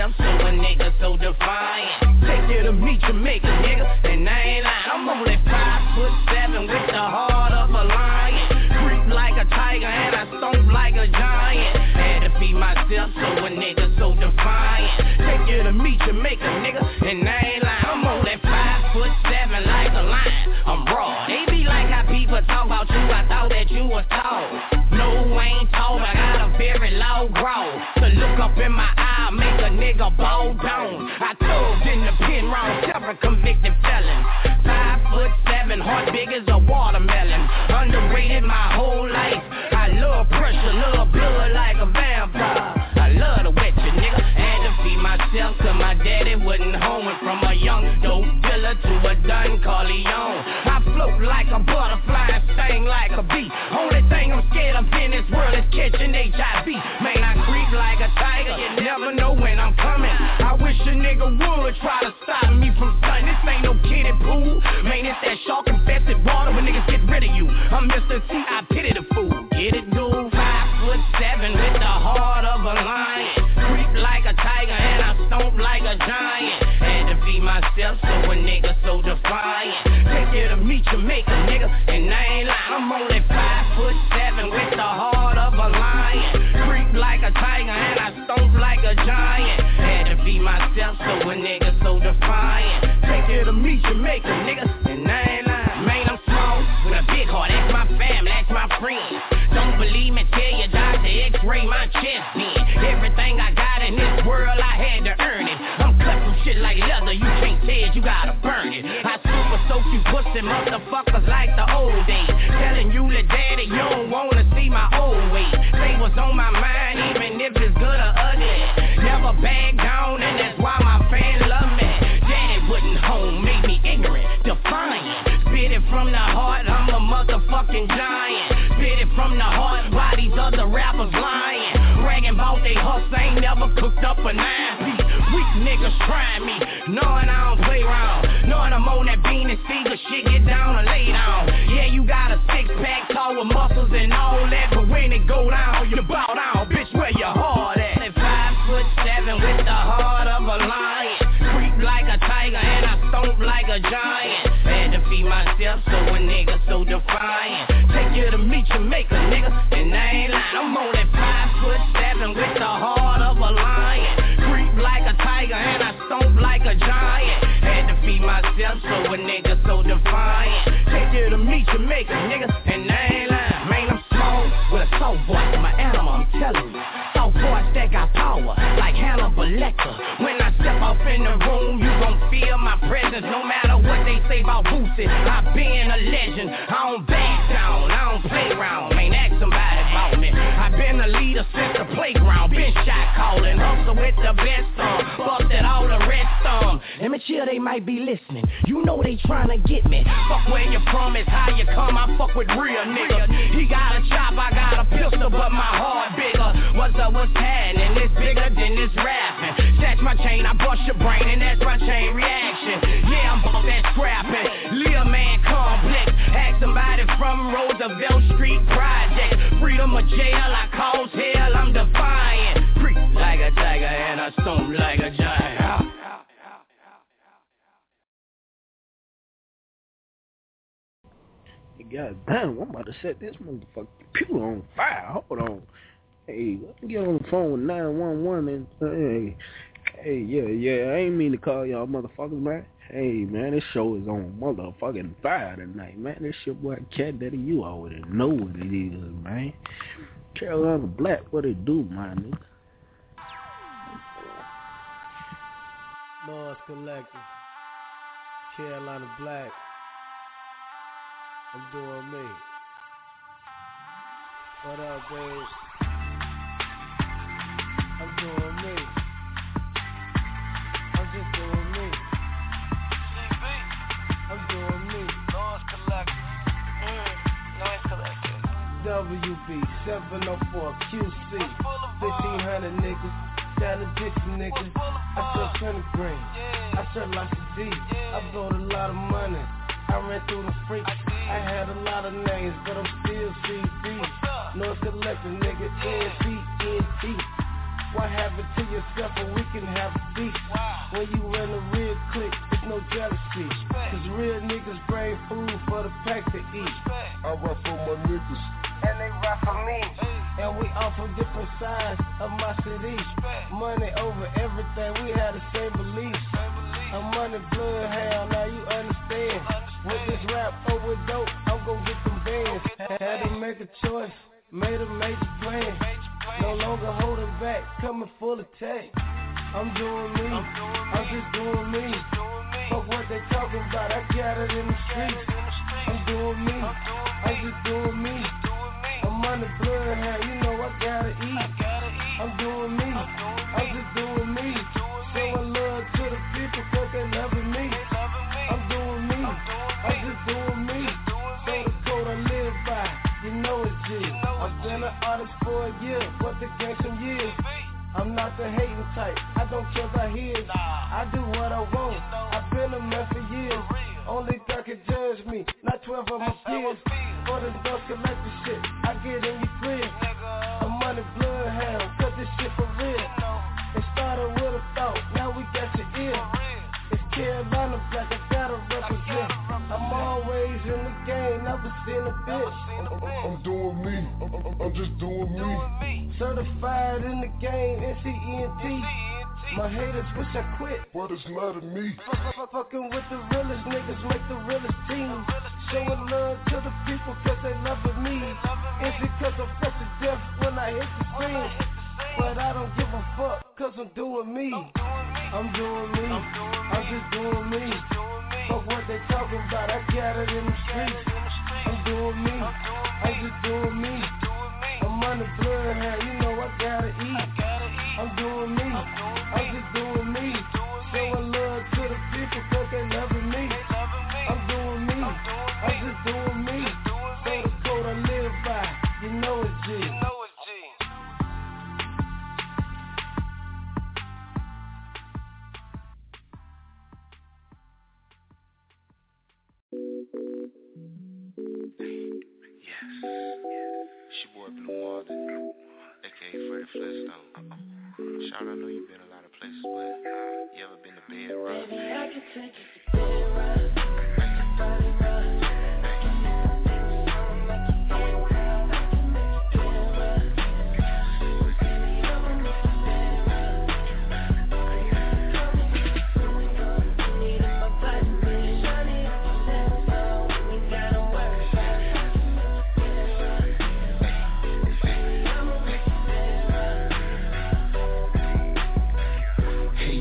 myself, so a nigga so defiant. Take you to meet Jamaica, nigga, and I ain't lying. I'm only five foot seven with the heart of a lion. Creep like a tiger and I stomp like a giant. Had to feed myself, so a nigga so defiant. Take you to meet Jamaica, nigga, and I ain't lying. I'm only five foot seven like a lion. I'm raw. They be like how people talk about you. I thought that you was tall. No, I ain't tall. I got a very low growl. To look up in my eye, make a nigga bow down. I thugged in the pen round, several convicted felons. Five foot seven, heart big as a watermelon. Underrated my whole life. I love pressure, love blood like a vampire. I love to wet you, nigga. Had to feed myself, cause my daddy wasn't home. Went from a young dope dealer to a Don Corleone. I float like a butterfly and sting like a bee. Only thing I'm scared of in this world is catching H I V. Man, I creep like a tiger, you never know when I'm coming. I wish a nigga would try to stop me from stunting. This ain't no kiddie pool. Man, it's that shark infested water when niggas get rid of you. I'm Mister T, I pity the fool. Get it, dude? Five foot seven with the heart of a lion. Creep like a tiger and I stomp like a giant. Had to feed myself, so a nigga so defiant. Take you to meet Jamaica, nigga, and I ain't lying. I'm only five foot seven with the heart of a lion. Creep like a tiger and I stomp like a giant. Had to feed myself, so a nigga so defiant. Take you to meet Jamaica, nigga, and I ain't lying. Man, I'm small with a big heart. That's my family, that's my friends. Don't believe me, tell your doctor, X-ray my chest then. Everything I got in this world, I had to earn it. I'm cut from shit like leather, you can't tell it, you gotta burn it. I super soak you pussy motherfuckers like the old days. Telling you that daddy, you don't wanna see my old ways. Say what's on my mind, even if it's good or ugly. Never back down, and that's why my fans love me. Daddy wasn't home, made me ignorant, defiant. Spit it from the heart, I'm a motherfucking giant. Spit it from the heart, why these other rappers lying? Bragging about they hustle, ain't never cooked up a nine piece. Weak niggas trying me, knowing I don't play around. Knowing I'm on that bean and Steger shit, get down or lay down. Yeah, you got a six pack, tall with muscles and all that. But when it go down, you bow down, bitch, where your heart at? At five foot seven with the heart of a lion. Creep like a tiger and I stomp like a giant. Had to feed myself, so a nigga so defiant. Take you to meet Jamaica, nigga, and I ain't lying. I'm only five foot seven with the heart of a lion. Creep like a tiger and I stomp like a giant. Had to feed myself, so a nigga so defiant. Take you to meet Jamaica, nigga, and I ain't lying. Man, I'm small with a soft voice, I'm an animal, I'm telling you. Soft voice that got power, like Hannibal Lecter. When I step off in the room, you gon' feel my presence, no matter what they say about Boosie. I've been a legend, I don't back down, I don't play around. Man, ask somebody about me. I've been a leader since the playground, been shot calling, hustle with the best on, busted all the rest on. Let me chill, they might be listening. You know they tryna get me. Fuck where you from, it's how you come. I fuck with real niggas. He got a chop, I got a pistol, but my heart bigger. What's up, what's happening? It's bigger than this rapping. Snatch my chain, I bust your brain, and that's my chain reaction. Yeah, I'm about that scrapping. Lil man complex. Ask somebody from Roosevelt Street Project. Freedom of jail, I cause hell, I'm defiant. Creep like a tiger and I stomp like a giant.
God damn, I'm about to set this motherfucking computer on fire. Hold on. Hey, let me get on the phone with nine one one and, uh, hey, hey, yeah, yeah, I ain't mean to call y'all motherfuckers, man. Hey, man, this show is on motherfucking fire tonight, man. This your boy Cat Daddy, you already know what it is, man. Carolina Black, what it do, my nigga?
Noise Collective, Carolina Black. I'm doing me. What up, babe? I'm doing me. I'm just doing me. C B. I'm doing me. Noise Collective. Mm, Noise Collective. W B seven oh four Q C. fifteen hundred niggas. Down to Dixie niggas. I sell twenty green. I sell lots of D. I blowed a lot of money. I ran through the freaks. I had a lot of names, but I'm still C B. Noise Collective, nigga, N P N P. Why have it to yourself when we can have a beat? When you run a real clique, it's no jealousy. Cause real niggas bring food for the pack to eat.
I rap for my niggas,
and they rap for me. And we all from different sides of my city. Money over everything, we had the same beliefs. I'm money, blood, hell, now you understand. With this rap over dope, I'm gon' get them bands. Had to make a choice, made a major plan. No longer holding back, coming full attack. I'm doing me, I'm just doing me. Fuck what they talking about, I got it in the streets. I'm doing me, I'm just doing me. I'm money, blood, hell, you know I gotta eat. I'm doing me, I'm just doing me. Showing love to the people cause they loving me. I'm doing me, I'm just doing me. So the code I live by, you know it's G. I've been an artist for a year, but the game some years. I'm not the hating type, I don't care about his. I do what I want, I've been a man for years. Only God can judge me, not twelve of my peers. For the dust collector shit, I get in your crib. I'm money, blood, hound, cut this shit for real. It started with a thought, now we got your ear. It's Carolina Black, I gotta represent. I'm always in the game, never seen a bitch.
I'm doing me, I'm, I'm just doing me.
Certified in the game, N C E N T. My haters wish I quit,
but it's not in me.
Fucking with the realest niggas make the realest teams. Showing love to the people cause they loving me. It's because I'm fresh to death when I hit the screen. But I don't give a fuck cause I'm doing me. I'm doing me, I'm just doing me. Fuck what they talking about, I got it in the streets. I'm doing me, I'm just doing me. I'm money, blood, hell, you know I gotta eat. I'm doing me, I'm just doing me. Showing love to the people cause they loving me. I'm doing me, I'm just doing me. So the code I live by, you know it's G.
Shout, I know you've been a lot of places, but you ever been to bed rock?
Baby, I can take you to bed rock. Make your body rock. I can make you think something, make your head rock. I can make you bed rock. Baby, I'ma make you bed rock. Come and get your food, girl. You need in my body, man. Shawty, I can let it go. We gotta work hard. I can make you bed rock. Baby, I'ma make you bed rock.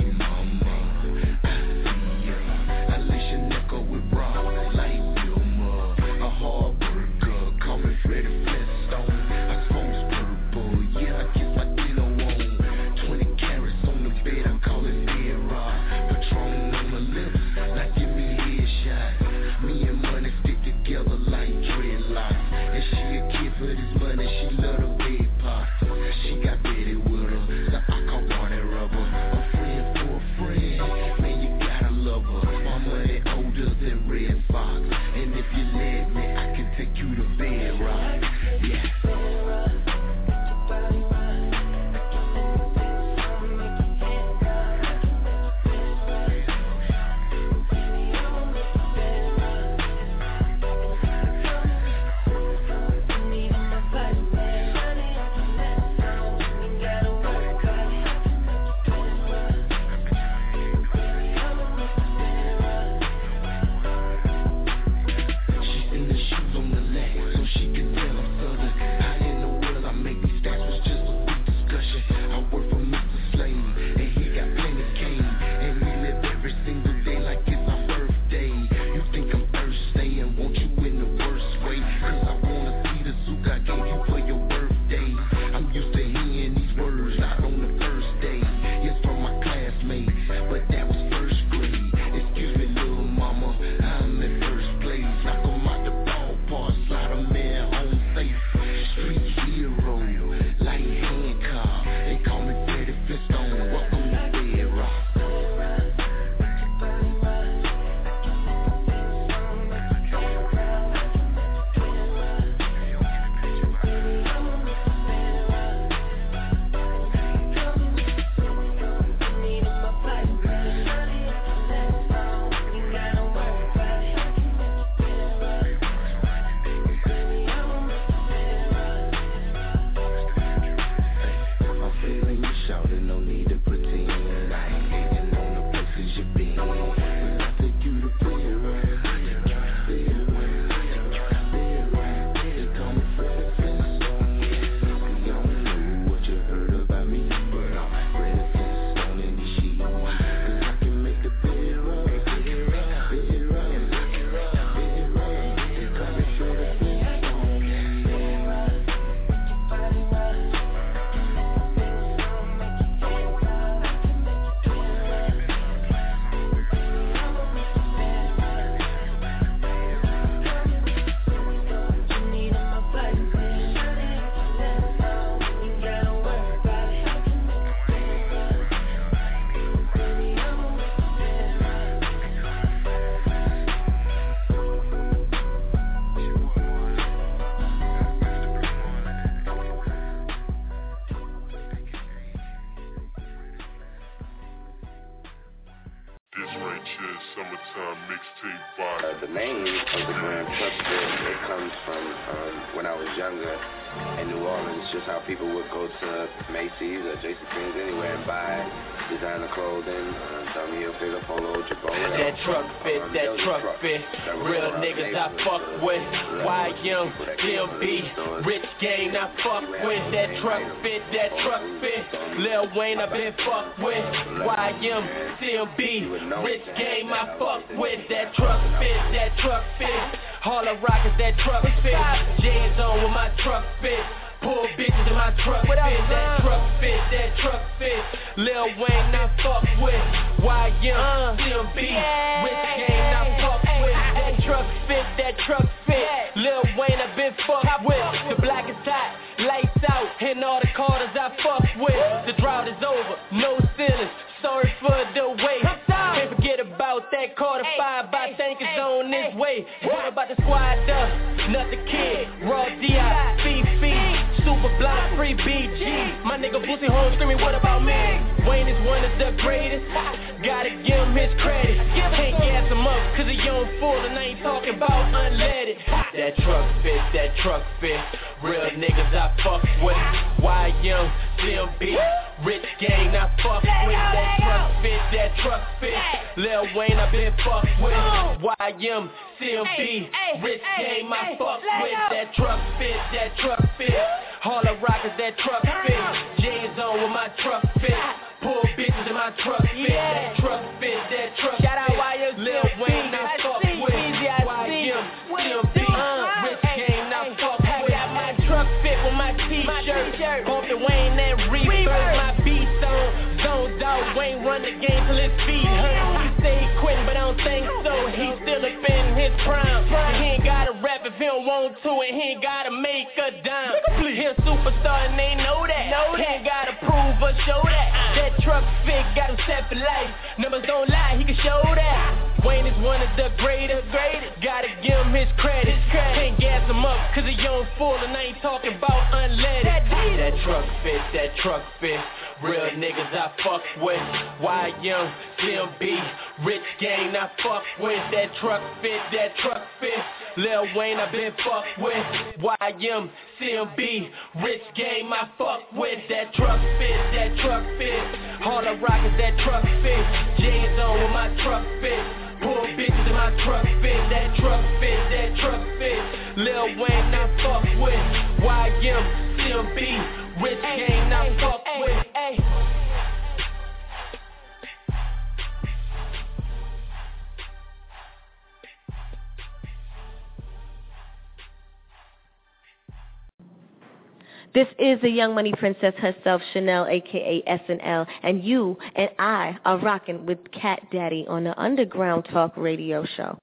mixtape vibe.
Uh, the name of the brand Truck Fit, it comes from um, when I was younger in New Orleans, just how people would go to Macy's or J C Penney's anywhere and buy designer clothing, uh, Tommy Hilfiger, Polo, Jabot.
That truck fit,
um,
that truck
truck.
fit, real niggas I fuck with. Y M, D M B, Rich Gang I fuck with. That truck fit, that truck fit, Lil Wayne I been fuck with. Y M, D M B, Rich Gang I fuck with. That truck fit, that truck fit, Harlem Rockets, that truck fit. J's on with my truck fit. Pull bitches in my truck fit, that truck fit, that truck fit. Lil Wayne I fuck with. Y M, D M B, Rich Gang I fuck with. That truck fit, that truck fit. Lil Wayne I been fuck with. The black is hot, lights out, and all the Carters I fuck with. The drought is over, no ceilings. Sorry for the wait. Can't forget about that Carter five. I think it's on this way. What about the squad up? Not the kid. Raw D I, Fifi, Super Blind, Free B G. My nigga Boosie home screaming, what about me? Wayne is one of the greatest. Gotta give him his credit. Can't gas him up, cause he on full and I ain't talking about unleaded. That truck fit, that truck fit. Real niggas I fuck with. Y M, D M B, Rich Gang I fuck with. That truck fit, that truck fit. Lil Wayne I been fuck with. Y M, C M B, Rich Gang I fuck with. That truck fit, that truck fit. Harlem Rockets, that truck fit. J's on with my truck fit. Pull bitches in my truck fit. That truck fit, that truck fit. Shout out Y M, Lil Wayne I fuck with. Y M, C M B, Rich Gang I fuck with. Got my truck fit with my t-shirt. Bumpin' Wayne and Rebirth. My beats on, zoned out. Wayne run the game till his feet hurt. He say he quitting, but I don't think so. He still up in his prime. He ain't gotta rap if he don't want to, and he ain't gotta make a dime. He a superstar and they know that. He ain't gotta prove or show that. That truck fit got him set for life. Numbers don't lie, he can show that. Wayne is one of the greatest. Gotta give him his credit. Can't gas him up, cause he on full and I ain't talking about unleaded. That truck fit, that truck fit. Real niggas I fuck with. Y M, C M B, Rich Gang I fuck with. That truck fit, that truck fit. Lil Wayne I been fuck with. Y M, C M B, Rich Gang I fuck with. That truck fit, that truck fit. Harlem Rockets, that truck fit. J's on with my truck fit. Pull bitches in my truck fit. That truck fit, that truck fit. Lil Wayne I fuck with. Y M, C M B, Rich Gang I fuck with.
This is the Young Money Princess herself, Chanel, a k a. S N L, and you and I are rocking with Cat Daddy on the Underground Talk Radio Show.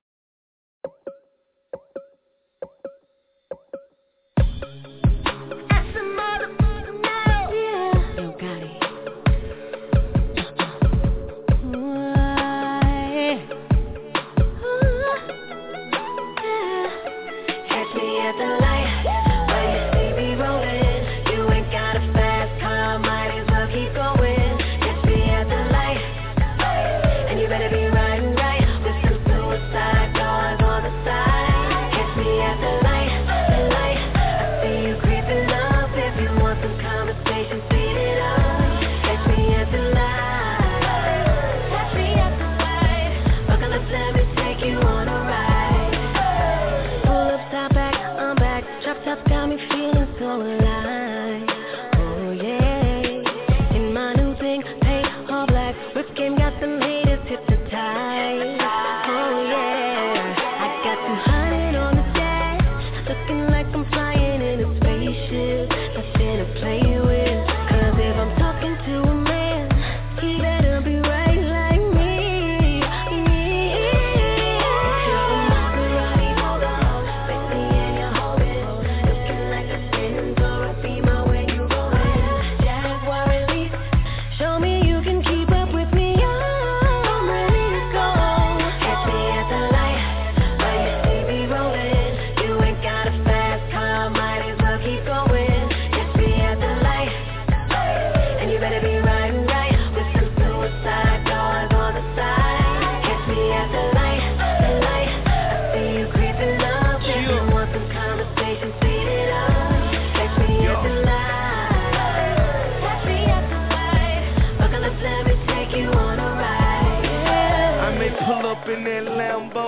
Better be riding right with some suicide doors on the side.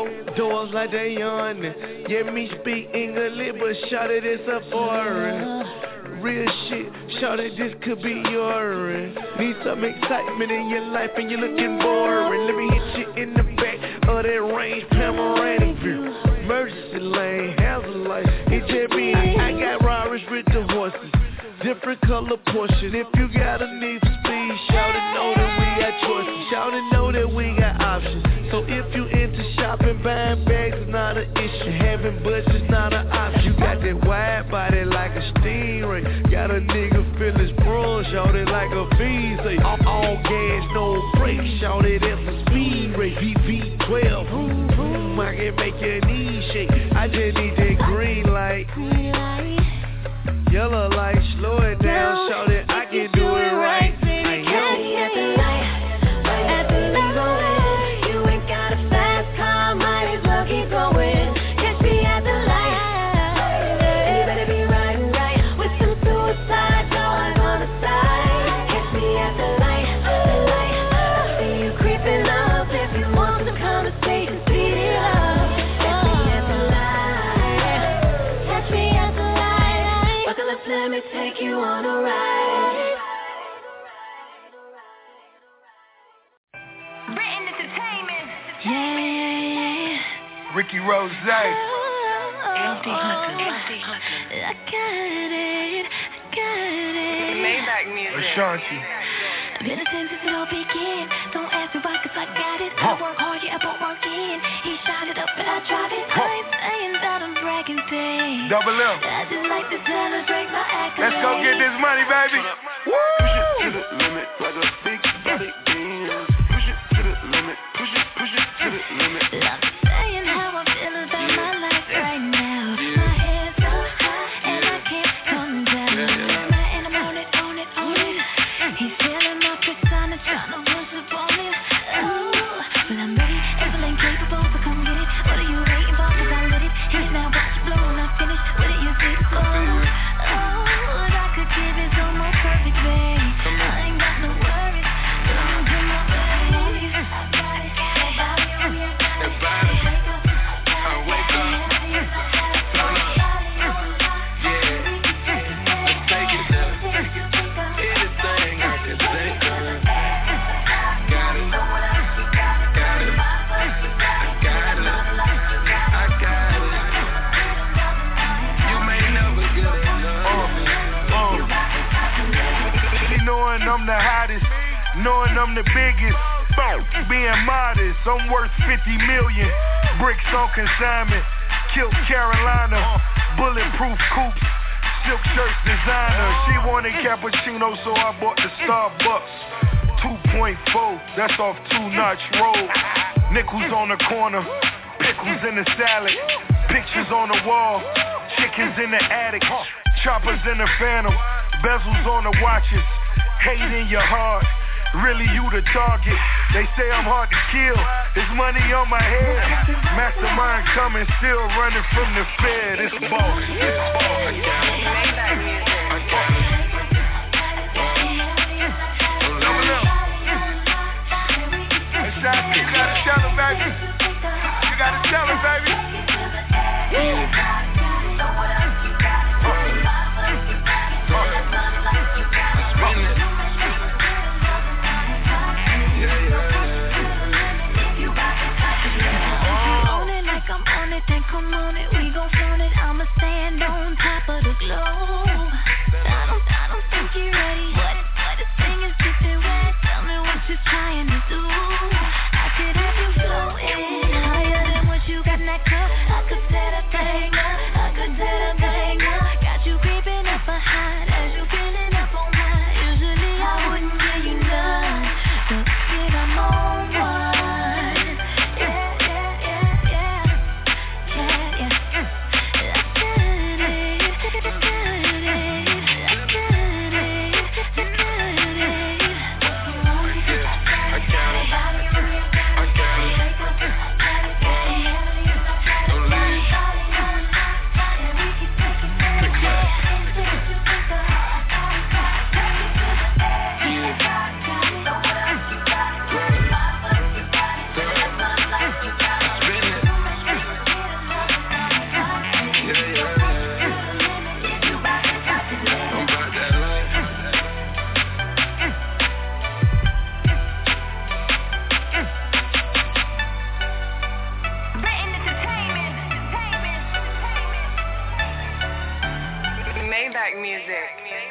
both doors like they yawning. Yeah, me speak English, but shout it, it's a foreign. Real shit, shout it, this could be yours. Need some excitement in your life and you're looking boring. Let me hit you in the back of that range, panoramic view. Emergency lane, hazard light, H M E. I got Rarish with the horses, different color portion. If you got a need for speed, shout it, know that we got choices. Shout it, know that we got options. So if you into shopping, buying bags is not an issue. Having budget's not an option. You got that wide body like a stingray. Got a nigga feel his bronze, shout it like a visa. All, all gas, no brakes, shout it at the speed rate. V V twelve, boom, boom, I can make your knees shake. I just need that green light. Yellow light, slow it down, shout it, I can do it right. I know.
Ricky Rose.
Empty Hunter. I got it. I got it.
Maybach music. Ashanti.
Been a since it all began. Don't ask me why, cause I got it. I work hard, yeah, I put work in. He shot it up and I tried it. I ain't saying that I'm bragging things.
Double M.
I just like to celebrate my accolades.
Let's go get this money, baby. Woo!
Push it to the limit like a big body beam. Push it to the limit. Push it, push it to the limit.
I'm saying how I'm feeling about yeah. my life right now. Yeah. My head's so high and I can't come down. Yeah, yeah. And I'm on it, on it, on it. He's feeling my persona, trying to worship on it. Ooh, but I'm ready, able and capable, so come get it. What are you waiting for? Cause I lit it. Hit it now, watch it blow when I finish. What are you waiting for? Oh, but I could give it so more perfect, babe. I ain't got no worries. Don't do my baby. I got it, nobody on you.
Everybody, I wake up. Turn up. Yeah, let's take it there. Anything I can think of. Got it. Got it. I got it. I got it. You may never get enough.
Uh, uh. Knowing I'm the hottest, knowing I'm the biggest. Being modest, I'm worth fifty million. Bricks on consignment, killed Carolina. Bulletproof coupes, silk shirts designer. She wanted cappuccino, so I bought the Starbucks. two point four, that's off Two Notch Road. Nickels on the corner, pickles in the salad. Pictures on the wall, chickens in the attic. Choppers in the Phantom, bezels on the watches. Hate in your heart, really you the target. They say I'm hard to kill, there's money on my head. Mastermind coming, still running from the Fed. It's boss, it's boss. I got it. I got it. Double up. Hey, Shaq, you gotta tell him, baby. You gotta tell him, baby.
I'm on it, then come on it, we gon' flaunt it. I'ma stand on top of the globe. I don't, I don't think you're ready. What, what this thing is dripping wet. Tell me what you're trying to do. I could have you floating.
music.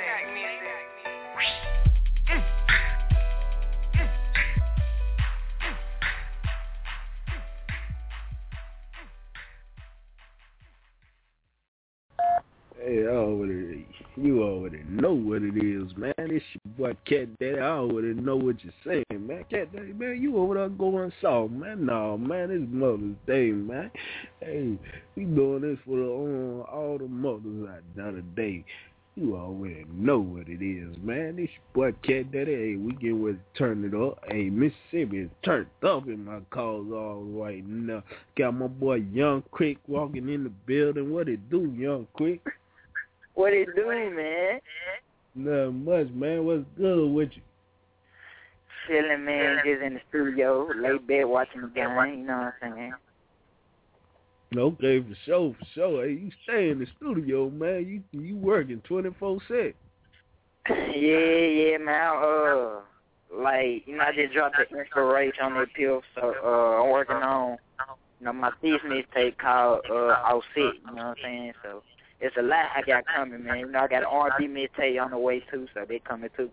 Hey, I already, you already know what it is, man. It's your boy Cat Daddy. I already know what you're saying, man. Cat Daddy, man, you over there going soft, man. No, man, it's Mother's Day, man. Hey, we doing this for the, um, all the mothers out there today. You already know what it is, man. It's your boy Cat Daddy. Hey, we getting ready to turn it up. Hey, Mississippi is turned up in my calls all right now. Got my boy Young Quick walking in the building. What it do, Young Quick?
What it doing, man?
Nothing much, man. What's good with you?
Chilling, man. Just in the studio, laid back watching the game. You know what I'm saying?
Okay, for sure, for sure. Hey, you stay in the studio, man. You you working twenty-four seven.
Yeah, yeah, man. Uh, like, you know, I just dropped the inspiration on that pill, so uh, I'm working on, you know, my thesis mixtape called uh, Offset. You know what I'm saying? So it's a lot I got coming, man. You know, I got an R and B mixtape on the way too, so they coming too.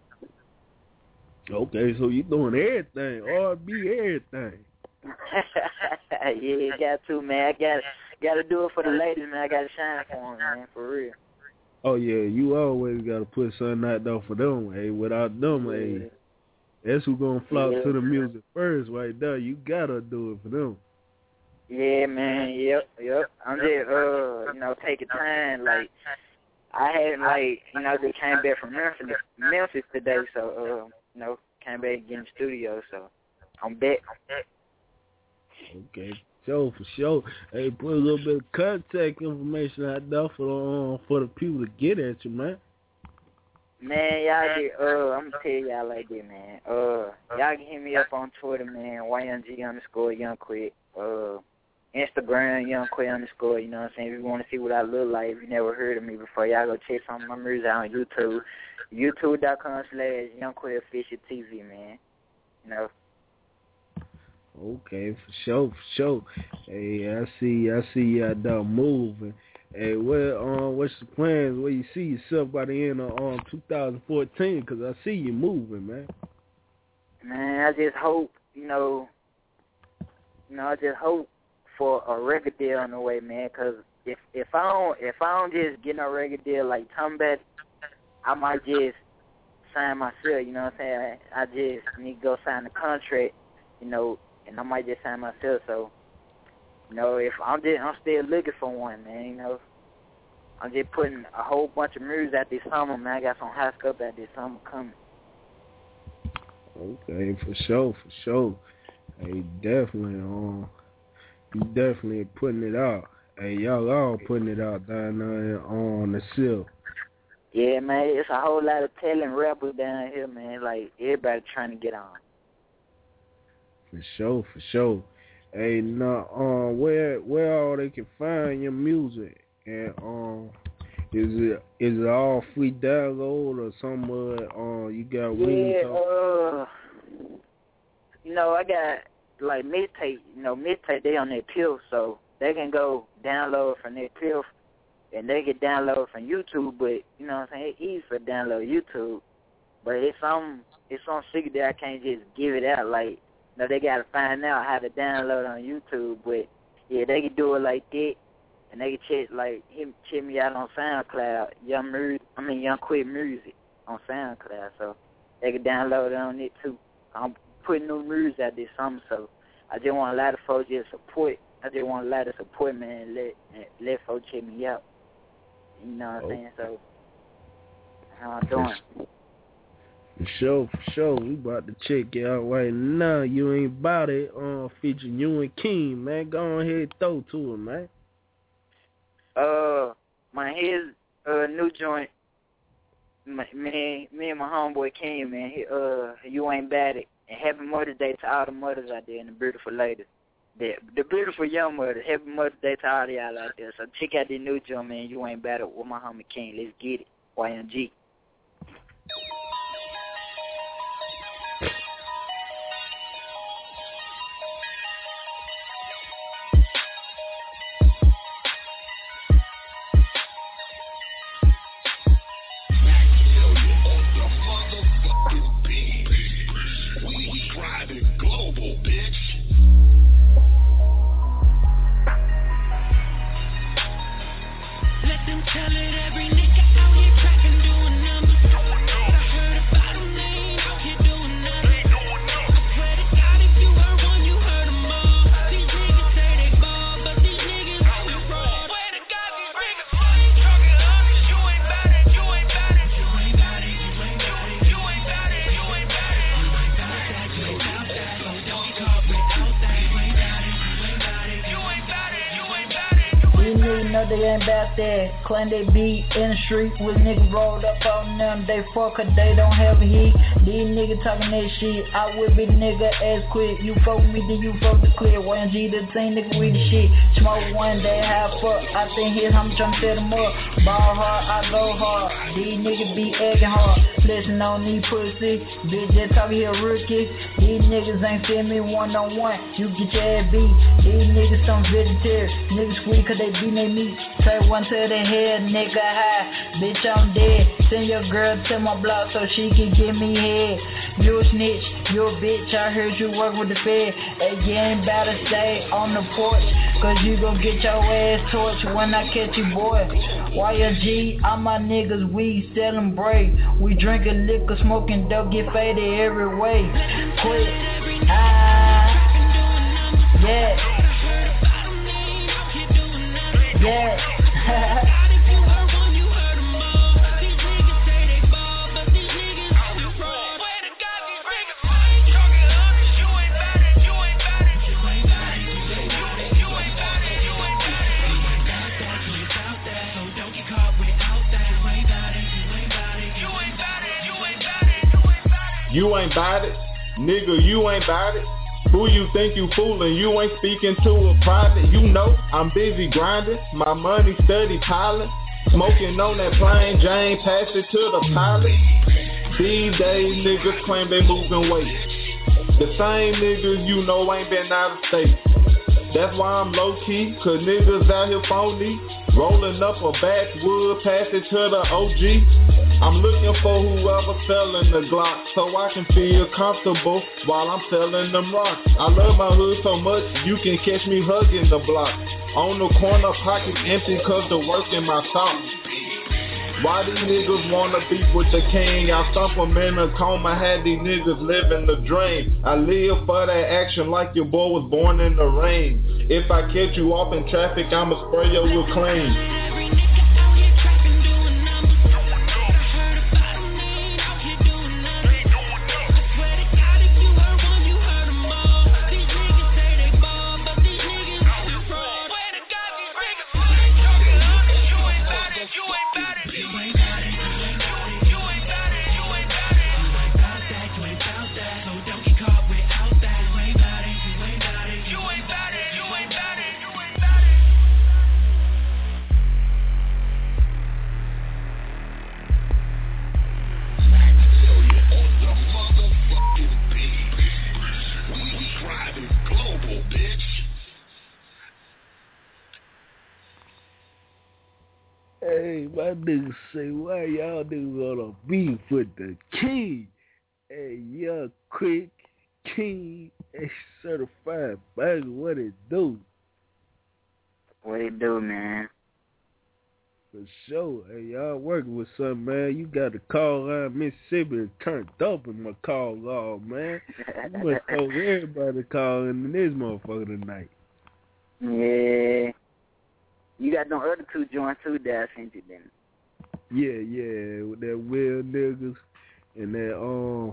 Okay, so you doing everything, R and B, everything.
Yeah, got to, man. I got got to do it for the ladies, man. I got to shine for them, man, for real.
Oh yeah, you always got to put something out there for them. Hey, without them, yeah. Hey, that's who gonna flock yeah. to the music first, right there. You gotta do it for them.
Yeah, man. Yep, yep. I'm just, uh, you know, taking time. Like, I hadn't, like, you know, just came back from Memphis, Memphis today, so, uh, you know, came back and get in the studio, so I'm back. I'm back.
Okay, sure, for sure. Hey, put a little bit of contact information out there for um, for the people to get at you, man.
Man, y'all get, uh, I'm gonna tell y'all like this, man. Uh, y'all can hit me up on Twitter, man, Y N G underscore Young Quick. Uh, Instagram, Young Quick underscore, you know what I'm saying? If you want to see what I look like, if you never heard of me before, y'all go check some of my music out on YouTube. YouTube.com slash Young Quick Official T V, man. You know?
Okay, for sure, for sure. Hey, I see, I see you out there moving. Hey, where, um, what's your plans? Where you see yourself by the end of um two thousand fourteen? Because I see you moving, man.
Man, I just hope, you know, you know, I just hope for a record deal on the way, man. Because if if I don't if I don't just get no record deal like Tombat, I might just sign myself. You know what I'm saying? I, I just need to go sign the contract, you know. And I might just sign myself, so, you know, if I'm just, I'm still looking for one, man, you know. I'm just putting a whole bunch of music out this summer, man. I got some high stuff out this summer coming.
Okay, for sure, for sure. Hey, definitely, um, you definitely putting it out. Hey, y'all all putting it out down there on the sill.
Yeah, man, it's a whole lot of talent rappers down here, man. Like, everybody trying to get on.
For sure, for sure. Hey, now, um, where where all they can find your music, and um, is it is it all free download or some of it, um, you got
yeah, uh, you know, I got like mixtape, you know, mixtape they on their pill, so they can go download from their pill, and they can download from YouTube. But you know what I'm saying, it's easy for download YouTube, but it's some it's some secret that I can't just give it out like. No, they gotta find out how to download on YouTube, but yeah, they can do it like that, and they can check like him check me out on SoundCloud, Young Music, I mean Young Quick Music on SoundCloud, so they can download it on it too. I'm putting new music out this summer, so I just want a lot of folks just support. I just want a lot of support, man, and let and let folks check me out. You know what I'm oh. saying? So how I'm doing.
For sure, for sure. We about to check it out right now. You Ain't About It, uh, featuring you and King, man. Go ahead and throw to him, man.
Uh, my his uh new joint, my, me, me and my homeboy King, man. He, uh, You Ain't About It, and Happy Mother's Day to all the mothers out there and the beautiful ladies, the the beautiful young mothers. Happy Mother's Day to all y'all out there. So check out the new joint, man. You Ain't About It with my homie King. Let's get it. Y N G.
but they ain't about that. Claim they be in the street with niggas rolled up on them. They fuck cause they don't have a heat. These niggas talking that shit. I will be the nigga as quick. You fuck with me, then you fuck the clear. one G the team, nigga with the shit. Smoke one day, half fuck. I think here's how I'm tryna set them up. Ball hard, I go hard. These niggas be acting hard. Listen on these pussy. Bitch just talking here rookie. These niggas ain't feel me one on one. You get your ass beat. These niggas some vegetarian. Niggas squeak cause they beat they meat. Say one to the head, nigga high. Bitch I'm dead. Send your girl to my block so she can give me head. You a snitch, you a bitch. I heard you work with the Fed. Hey, you ain't bout to stay on the porch, cause you gon' get your ass torched when I catch you, boy. Y L G, all my niggas, we sellin' break. We drinkin' liquor, smoking dope, get faded every way. Quick, ah, yeah, yeah.
You ain't bout it, nigga, you ain't bout it. Who you think you fooling? You ain't speaking to a private. You know I'm busy grinding, my money steady piling. Smoking on that plain Jane, pass it to the pilot. These days niggas claim they moving weight. The same niggas you know ain't been out of state. That's why I'm low key, cause niggas out here phony. Rolling up a backwood, pass it to the O G. I'm looking for whoever selling the Glock, so I can feel comfortable while I'm selling them rocks. I love my hood so much, you can catch me hugging the block. On the corner, pockets empty cause the work in my socks. Why these niggas wanna beef with the king? I stump them in a coma, had these niggas living the dream. I live for that action like your boy was born in the rain. If I catch you off in traffic, I'ma spray you with clean.
Hey, my niggas say, why y'all niggas gonna beef with the king? Hey, young quick king, hey, certified banger, what it do?
What it do, man?
For sure. Hey, y'all working with something, man. You got to call out Mississippi and turned up in my call log, man. You must told everybody calling in this motherfucker tonight.
Yeah. You got them other two joints too that I sent you then.
Yeah, yeah, with that Will niggas and that um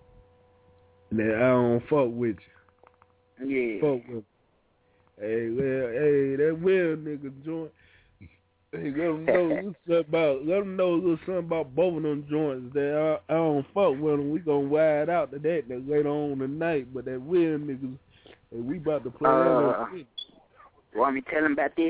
and that I don't fuck with you.
Yeah.
Fuck with. Hey, well, hey, that Will nigga joint. Hey, let them know something about. Let them know a little something about both of them joints. That I, I don't fuck with them. We gonna ride out to that, that later on tonight. But that Will niggas, hey, we about to play
uh,
that.
Want me to tell them about that?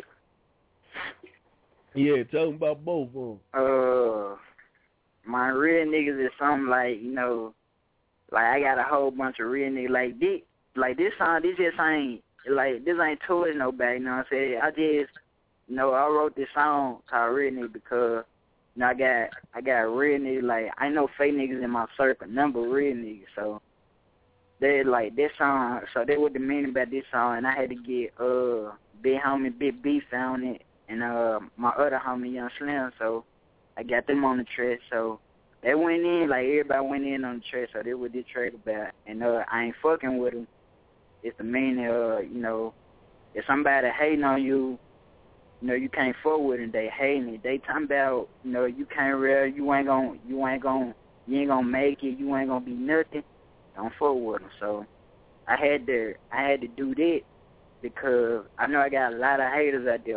Yeah, tell them about both of them.
Uh, my real niggas is something like, you know, like I got a whole bunch of real niggas. Like this, like this song, this just ain't, like, this ain't towards nobody, you know what I'm saying? I just, you know, I wrote this song called Real Nigga because, you know, I got, I got real niggas, like, I know fake niggas in my circle, number of real niggas, so they like this song, so they were the meaning about this song, and I had to get, uh, Big Homie, Big Beef on it, and uh, my other homie, Young Slim, so I got them on the track, so they went in, like, everybody went in on the track, so they what this track about, and uh, I ain't fucking with them. It's the meaning, uh, you know, if somebody hating on you, you know, you can't fuck with them, they hating it. They talking about, you know, you can't real, you ain't gonna, you ain't gonna, you ain't gonna make it, you ain't gonna be nothing, don't fuck with them, so I had to, I had to do that, because I know I got a lot of haters out there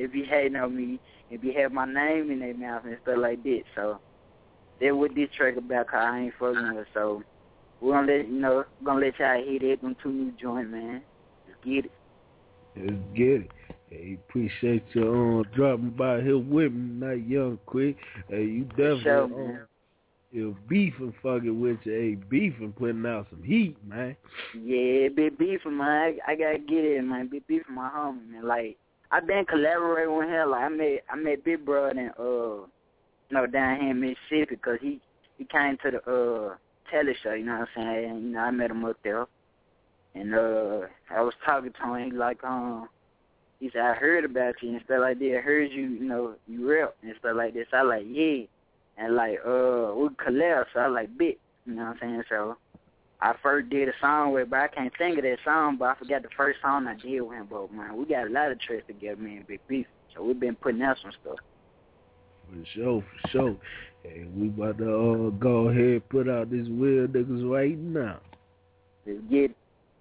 they be hating on me and be having my name in their mouth and stuff like that. So that's what this track about, cause I ain't fucking with. So we're gonna let you know, gonna let y'all hear that them two new joint, man. Let's get it.
Let's get it. Hey, appreciate you um, dropping by here with me tonight, Young Quick. Hey, you definitely
sure,
um, you're beefing fucking with you. Hey, beefing putting out some heat, man.
Yeah, big beefing, man. I, I gotta get it, man. Big beefing my homie, man. Like I've been collaborating with him. Like I met I met Big Brother and uh, you know, down here in Mississippi, cause he he came to the uh telly show. You know what I'm saying? And, you know, I met him up there, and uh, I was talking to him. He like um. He said, I heard about you and stuff like that. I heard you, you know, you rap and stuff like this. I like, yeah. And like, uh, we collab, so I like, bit. You know what I'm saying? So I first did a song with, but I can't think of that song, but I forgot the first song I did with him. But, man, we got a lot of tracks together, me and Big Beef. So we've been putting out some stuff.
For sure, for sure. Hey, we about to uh, go ahead and put out this Real Niggas right now.
Let's get it.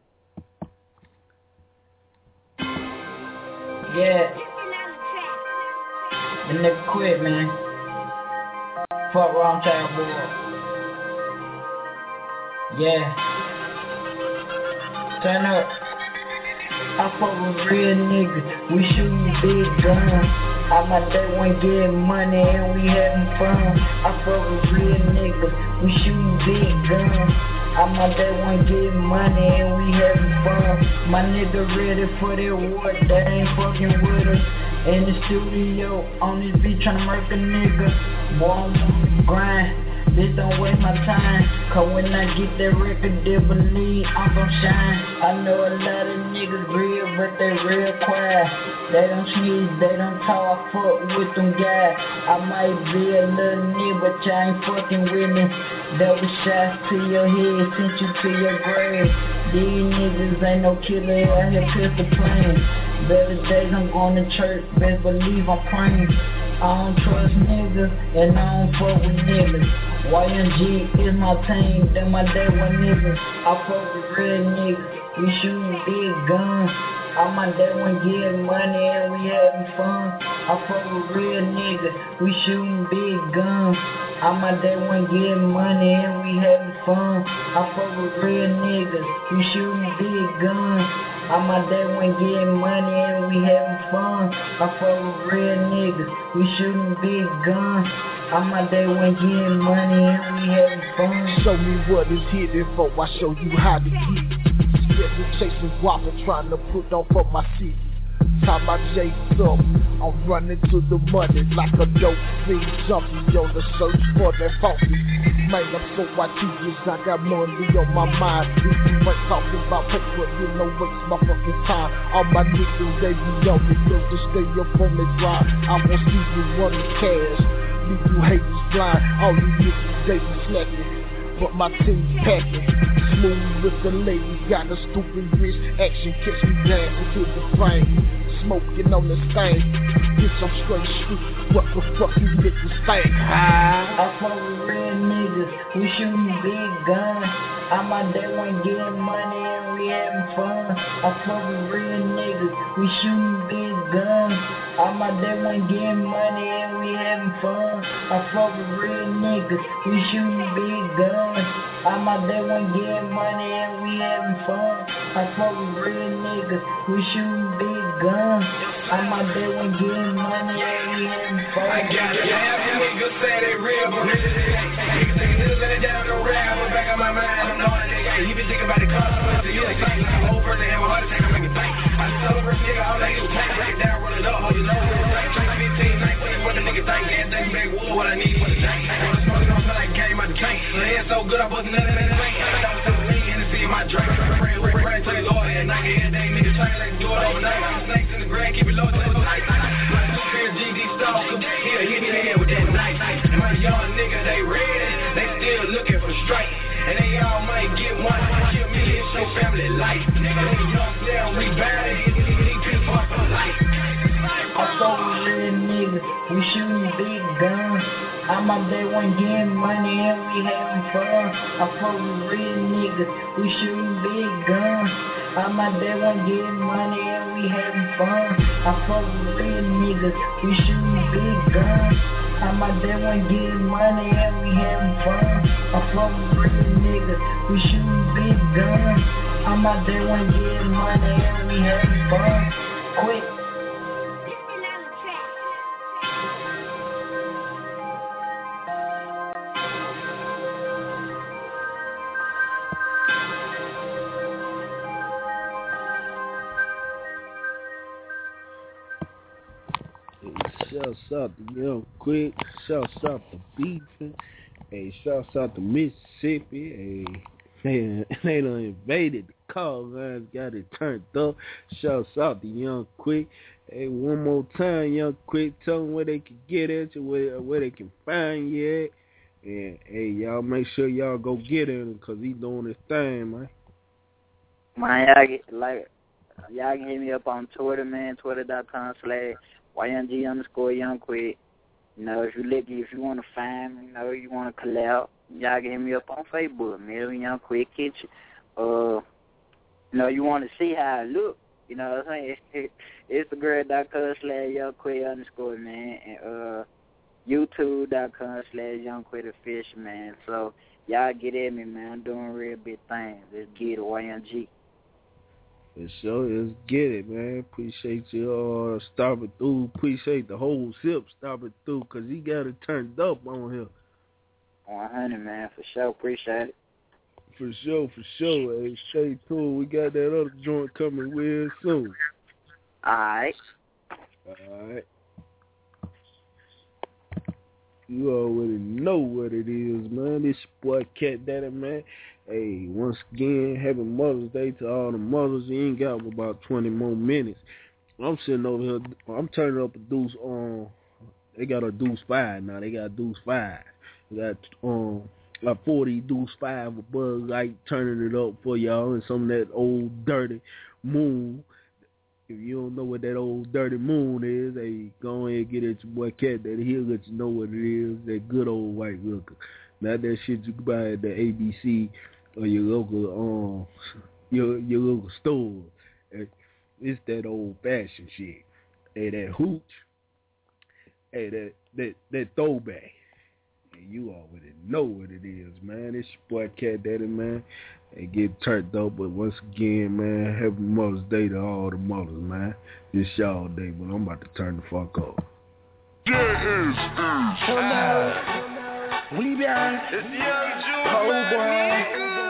Yeah. The nigga quit, man. Fuck wrong child boy. Yeah. Turn up. I fuck with real niggas. We shooting big guns. All my day when getting money and we having fun. I fuck with real niggas. We shooting big guns. All my day when getting money and we having fun. My nigga ready for that war, they ain't fucking with us. In the studio, on this beat tryna murk a nigga. Boy, I'm on the grind. Bitch, don't waste my time. Cause when I get that record, they believe I'm gon' shine. I know a lot of niggas real, but they real quiet. They don't sneeze, they don't talk, I fuck with them guys. I might be a little nigga, but y'all ain't fucking with me. Double shots to your head, sent you to your grave. These niggas ain't no killer, out here pistol playing. Better days I'm going to church, best believe I'm praying. I don't trust niggas, and I don't fuck with niggas. Y M G is my team, then my day one niggas. I fuck with real niggas, we shooting big guns. All my day one getting money and we having fun. I fuck with real niggas, we shooting big guns. All my day one getting money and we having fun. I fuck with real niggas, we shooting big guns. All my day when getting money and we having fun. I fuck with real niggas, we shooting big guns. All my day when getting money and we having fun.
Show me what is hidden for, I show you how to get. Steady chasing guava, trying to put on for my city. Time I chase up, I'm running to the money like a dope fiend jumping on the search for that funky. Man, I'm so ideas, I got money on my mind. If you ain't talking about paper, you know waste my fucking time. All my niggas, they be on me, so just stay up on the grind. I won't see you running cash, leave you haters blind. All you niggas, they be slacking, but my team's packing. Smooth with the ladies, got a stupid wrist action, catch me dancing to the frame. Smoking on this thing, bitch, I'm straight street. What the fuck you niggas think?
I fuck with real niggas, we shooting big guns. All my day when getting money and we having fun. I fuck with real niggas, we shooting big guns. All my day when getting money and we having fun. I fuck with real niggas, we shooting big guns. All my day when getting money and we having fun. I fuck with real niggas, we shooting big guns. All my day when getting money and we having fun.
I got it, yeah, niggas say they real, but really they ain't. Niggas say niggas let it down, don't rap, but back on my mind, I'm knowing they ain't. He been thinking about the consequences, you like think like an old person, have a heart attack, I make it think. I tell a first nigga, all they do is tank, break it down, roll it up, hold it low, drink fifteen, nineteen, what the nigga think, and think big wood, what I need for the tank. When the smoke don't feel like game out the tank, the head so good, I bust nothing in the bank. I don't tell the lean, and see my drink, pray, pray, pray, to the Lord, and night, every day, niggas trying like do it overnight. Snakes in the ground, keep it low, till it's night. My superior G D stalker, he'll hit me in the head with that knife. And my young nigga, they ready, they still looking for strike. And they all might get one, kill me, it's your family life. Nigga, they young, now we bad, these people are for life.
I fuck with real niggas, we shooting big guns. All my day when getting money and we having fun. I fuck with real niggas, we shooting big guns. I'm out there one getting money and we having fun. I fuck with real niggas, we shooting big guns. I'm out there one getting money and we having fun. I fuck with real niggas, we shooting big guns. I'm out there one getting money and we having fun. Quick.
Shouts out to Young Quick, shouts out to Beefin', hey, shouts out to Mississippi, hey, they done invaded the call lines, got it turned up. Shouts out to Young Quick. Hey, one more time, Young Quick, tell them where they can get at you, where, where they can find you at. And, hey, y'all make sure y'all go get him, because he doing his thing, man.
Man, y'all get, like, y'all can hit me up on Twitter, man, twitter.com slash YNG underscore Young Quick. You know, if you look, if you want to find me, you know, you want to collab, y'all can hit me up on Facebook, man, Young Quick Kitchen. Uh, you know, you want to see how I look, you know what I'm saying? Instagram.com slash Young Quick underscore, man, and uh, YouTube.com slash Young Quick Official, man. So, y'all get at me, man. I'm doing real big things. Let's get it, Y N G.
For sure, let's get it, man. Appreciate you uh, stopping through. Appreciate the whole sip stopping through, because he got it turned up on here.
one hundred, man. For sure. Appreciate it.
For sure, for sure. Hey, stay tuned. We got that other joint coming real soon.
All right.
All right. You already know what it is, man. This boy Cat Daddy, man. Hey, once again, happy Mother's Day to all the mothers. You ain't got about twenty more minutes. I'm sitting over here. I'm turning up a deuce on. They got a deuce five now. They got a deuce five. They got um like forty deuce five of Buzz Light turning it up for y'all, and some of that old dirty moon. If you don't know what that old dirty moon is, hey, go ahead and get at your boy Cat Daddy. He'll let you know what it is. That good old white liquor. Not that shit you can buy at the A B C or your local um your your local store. It's that old fashioned shit. Hey, that hooch. Hey, that that that throwback. And you already know what it is, man. It's your boy Cat Daddy, man. Hey, get turned up, but once again, man, happy Mother's Day to all the mothers, man. This y'all day, but I'm about to turn the fuck up.
We back. It's Young Jew. Oh boy.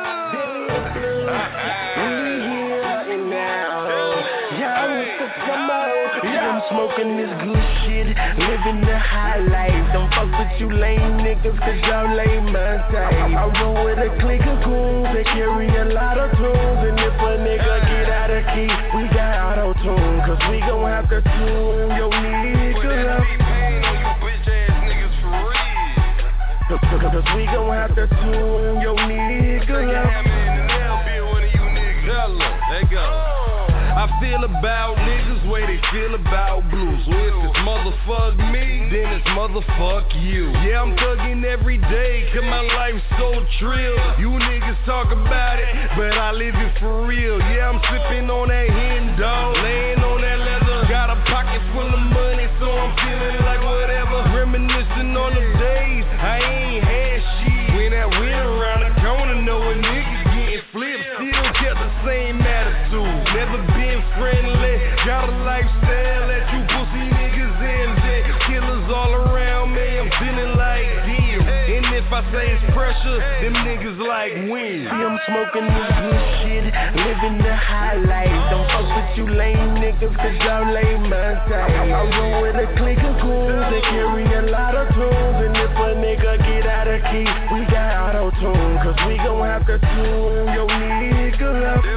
We here and now. Y'all with the promote. Yeah, I'm smoking this good shit. Living the high life. Don't fuck with you lame niggas, cause y'all lame my time. I roll with a clique of goons. They carry a lot of tunes. And if a nigga get out of key, we got auto-tune. Cause we gon' have to tune your nigga up. Cause we gon' have to tune your nigga up.
There you go. I feel about niggas way they feel about blues. So if it's motherfuck me, then it's motherfuck you. Yeah, I'm thugging every day, cause my life's so trill. You niggas talk about it, but I live it for real. Yeah, I'm sipping on that hen dog, laying on that leather. Got a pocket full of money, so I'm feeling like whatever. Reminiscing on the days I ain't had shit. When that wind around the corner, know a nigga getting flipped. Still kept the same attitude. Never been friendly. Got a lifestyle that you pussy niggas envy. Killers all around me. I'm feeling like damn. And if I say it's pressure, them niggas like when.
See, I'm smoking this good shit. Living the high life. Don't fuck with you lame niggas, cause y'all lame my time. I roll with a clique of goons. They carry a lot of tunes. And if a nigga get out of key, we got auto-tune. Cause we gon' have to tune your nigga up.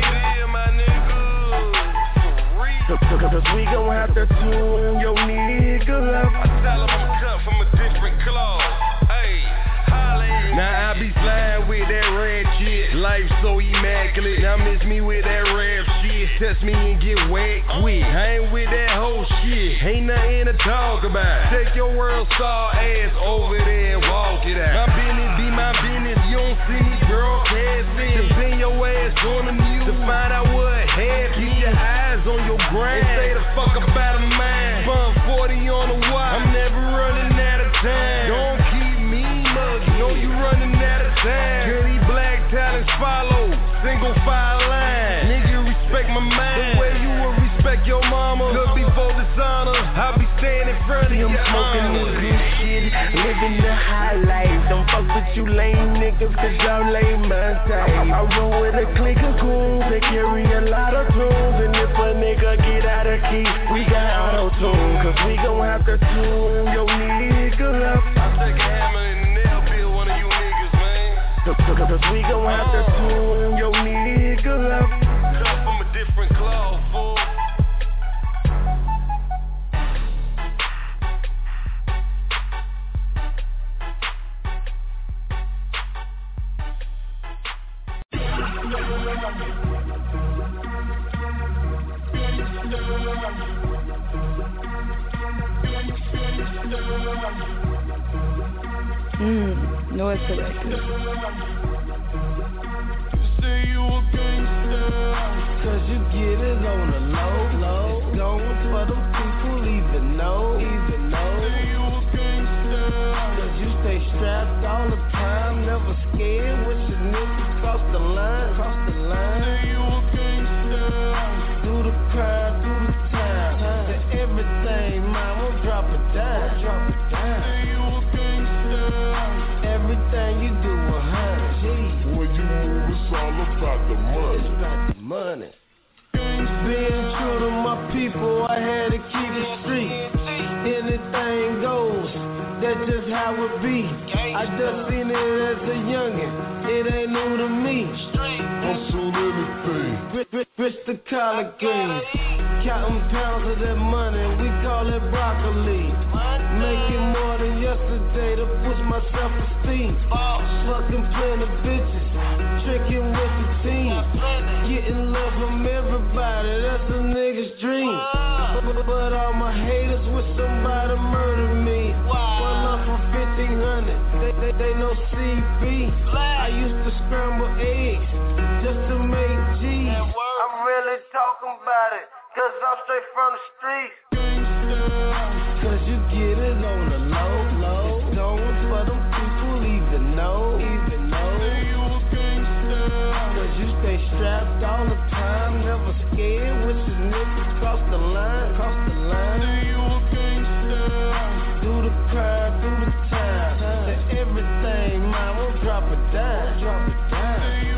Cause we gon' have to tune your nigga up.
I tell 'em I'm cut from a different cloth. Hey, holla. Now I be sliding with that red shit. Life so immaculate. Now miss me with that rap shit. Test me and get wet quick. I ain't with that whole shit. Ain't nothing to talk about. Take your world star ass over there and walk it out. My business be my business. You don't see me broadcasting. Then your ass on the mute to find out what
mama. Good before designer, I be staying in front of
See,
your
I'm smoking
mama.
this good shit, living the high life. Don't fuck with you lame niggas, cause y'all lame my type. I roll with a clique of goons that carry a lot of tunes. And if a nigga get out of key, we got auto-tune. Cause we gon' have to tune your nigga up.
I take a hammer and nail bill one of you niggas, man.
Cause, cause, cause we gon' have to tune your nigga up.
Cut from a different cloth, fool.
Mmm, Noise Collective.
Say you a gangster, cause you get it on the low, low. It's going for them people even know, even know. Say you a gangster, cause you stay strapped all the time, never scared with your niggas cross the line, cross the line. Say you a gangster, do the crime, do the time, to everything, mama, drop it down, drop it down. Say you a gangster, everything you do a hundred G's. When you move, it's all about the money. It's about the money. Being true to my people, I had to keep it street. Anything goes, that's just how it be. I just seen it as a youngin', it ain't new to me. I'm soon anything. Rich, rich, rich the collard greens. Counting pounds of that money, we call it broccoli. Making more than yesterday to push my self-esteem. Fucking plenty bitches, tricking with the team. Getting love from everybody, that's a nigga's dream. But, but all my haters wish somebody murdered me. One love for fifteen hundred, they, they, they know C B. I used to scramble eggs just to make G's. I'm really talking about it, cause I'm straight from the streets. Cause you get it on the low, low. It's going for them people even know, even know. Cause you stay strapped all the time, never scared with your niggas cross the line, cross the line. Do the crime, do the time, to everything, mama, drop it down, drop it down.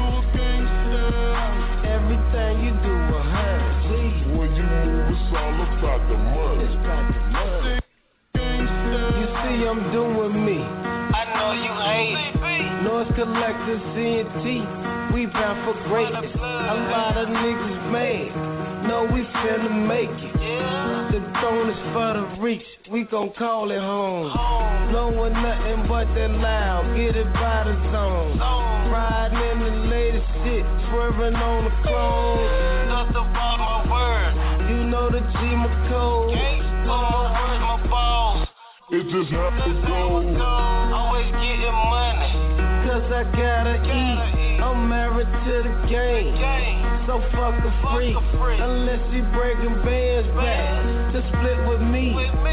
Everything you do a hundred G's. When you move, it's all about the money. It's about the money. You see, I'm doing me. I know you hate it. Noise Collective, C N T, we bound for greatness. A lot of niggas mad, know we finna make it. The throne is for the reach, we gon' call it home. Blowing nothing but that loud, get it by the zone. Riding in the latest shit, swerving on the clone. That's about my word, you know the G my code. My words, my balls, it just how it goes. Always getting money, cause I gotta eat. I'm married to the game, so fuck a freak. Unless you breaking bands back to split with me,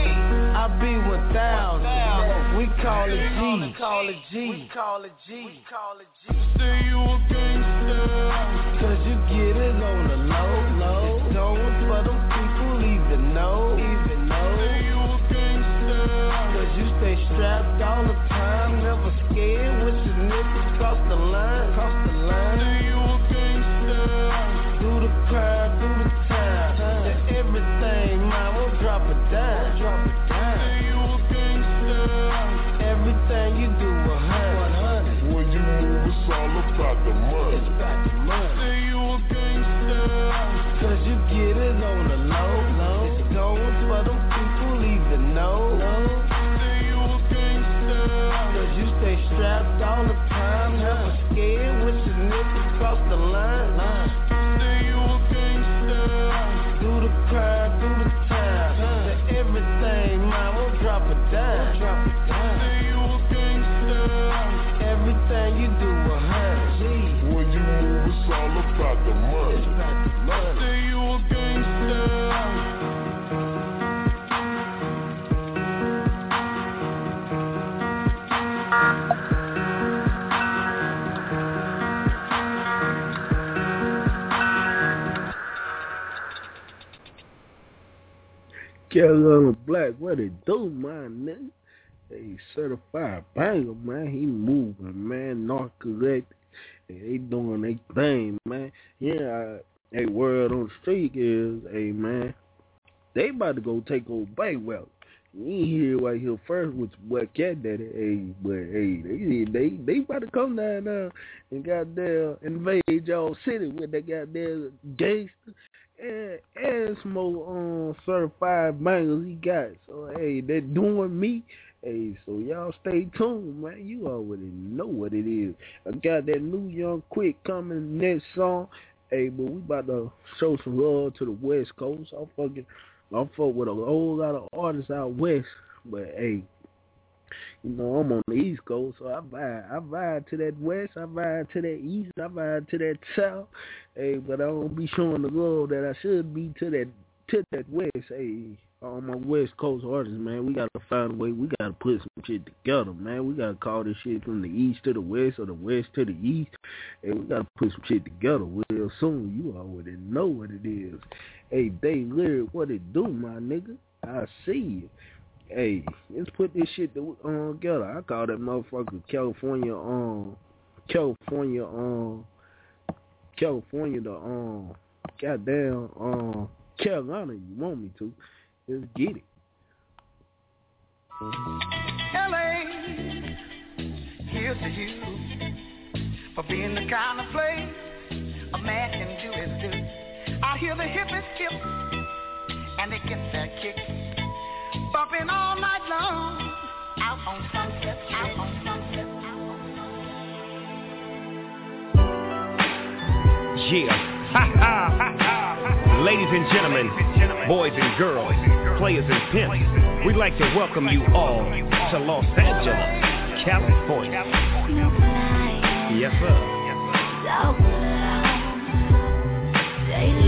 I be one thousand. We call it G. We call it G. We call it G. We call it G. Say you a gangster, cause you get it on the low, low. It's going for them people even know, even know. Say you a gangster, cause you stay strapped all the time, never scared with your niggas cross the line, cross the line. Say you a gangster, do the crime, do the time, to everything, mama, drop it down, drop it down. Say you a gangster, everything you do a hundred. When you move, it's all about the money. It's about the money. Say you a gangster, cause you get it on the low, low. It's going for them people even know. Say you a gangster, cause you stay strapped all the time, never scared with your niggas cross the line. Say you a gangster, do the crime, do the time, to everything, mama, drop it down, drop it down. Say you a gangster, everything you do a hundred G's. When you move, it's all about the money. It's about the money. Say you a gangster.
Carolina Black, what it do, man, nigga? Hey, certified banger, man. He moving, man. Not correct. Hey, they doing their thing, man. Yeah, hey, word on the street is, hey, man, they about to go take over Baywell. You ain't hear right here first with what Cat Daddy, hey, but hey, they they they about to come down now and goddamn invade y'all city with that goddamn gangster and and some more um certified bangers he got. So hey, they're doing me. Hey, so y'all stay tuned, man. You already know what it is. I got that new Young Quick coming next song. Hey, but we about to show some love to the West Coast. I'm fucking I fuck with a whole lot of artists out west, but hey, you know I'm on the East Coast, so I vibe. I vibe to that west, I vibe to that east, I vibe to that south. Hey, but I don't be showing the love that I should be to that to that west. Hey, all my West Coast artists, man, we gotta find a way. We gotta put some shit together, man. We gotta call this shit from the east to the west or the west to the east. Hey, we gotta put some shit together real soon. You already know what it is. Hey, Day Lyric, what it do, my nigga? I see you. Hey, let's put this shit um, together. I call that motherfucker California, um, California, um, California, the, um, goddamn, um, Carolina, you want me to. Let's get it.
L A, here's to you for being the kind of place a man can do his do. I hear the hippies skip and they get their kick, bumping all night long, out on Sunset, out on Sunset, out on Sunset.
Yeah, ha ha ha ha. Ladies and gentlemen, boys and girls, players and pimps, we'd like to welcome you all to Los Angeles, California. Yes, sir.
L A,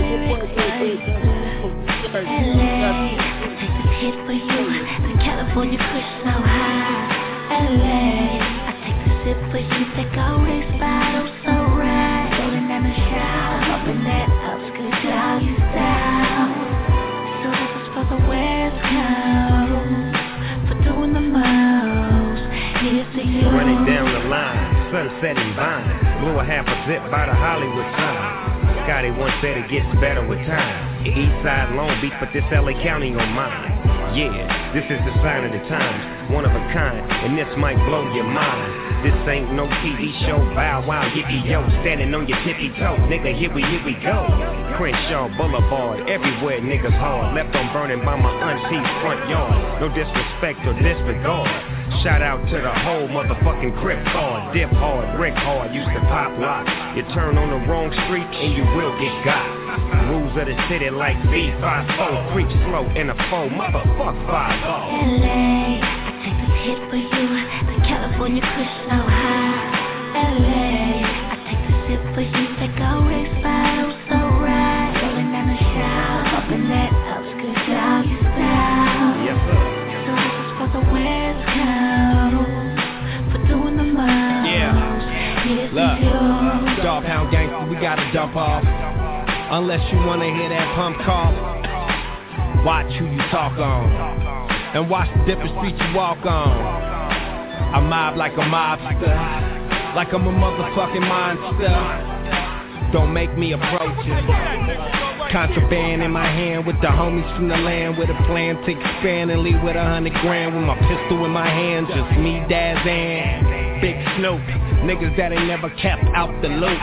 I take this hit for you. The California push so high. L A, I take this sip for you. Take all this bottle so right. Rolling down the shop, hoping that helps good all your style. So this is for the West Coast, for doing the most. Here's to you.
Running down the line, sunset and vine. Blew a half a zip by the Hollywood sign. Scotty once said it gets better with time. East side Long Beach, but this L A County on mine. Yeah, this is the sign of the times, one of a kind, and this might blow your mind. This ain't no T V show, bow wow, yippee yo, standing on your tippy toe, nigga, here we, here we go. Crenshaw Boulevard, everywhere niggas hard, left on burning by my auntie's front yard. No disrespect or disregard. Shout out to the whole motherfucking crib hard, dip hard, brick hard, used to pop lock. You turn on the wrong street and you will get got. Rules of the city like V five four, creep slow in a foe, motherfuck five oh.
L A, I take this hit for you. The California push so high. L A, I take this sip for you. Take all this bottle so right. Rolling down the shop, hoping that helps good all your style.
Yes, sir.
So this is for the West Coast, for doing the most.
Yeah. Look,
Dog
Pound Gangster, we gotta dump off. Unless you wanna hear that pump call, watch who you talk on, and watch the different streets you walk on. I mob like a mobster, like I'm a motherfucking monster. Don't make me approach it. Contraband in my hand with the homies from the land, with a plan to expand and leave with a hundred grand. With my pistol in my hand, just me, Daz, and Big Snoop. Niggas that ain't never kept out the loop.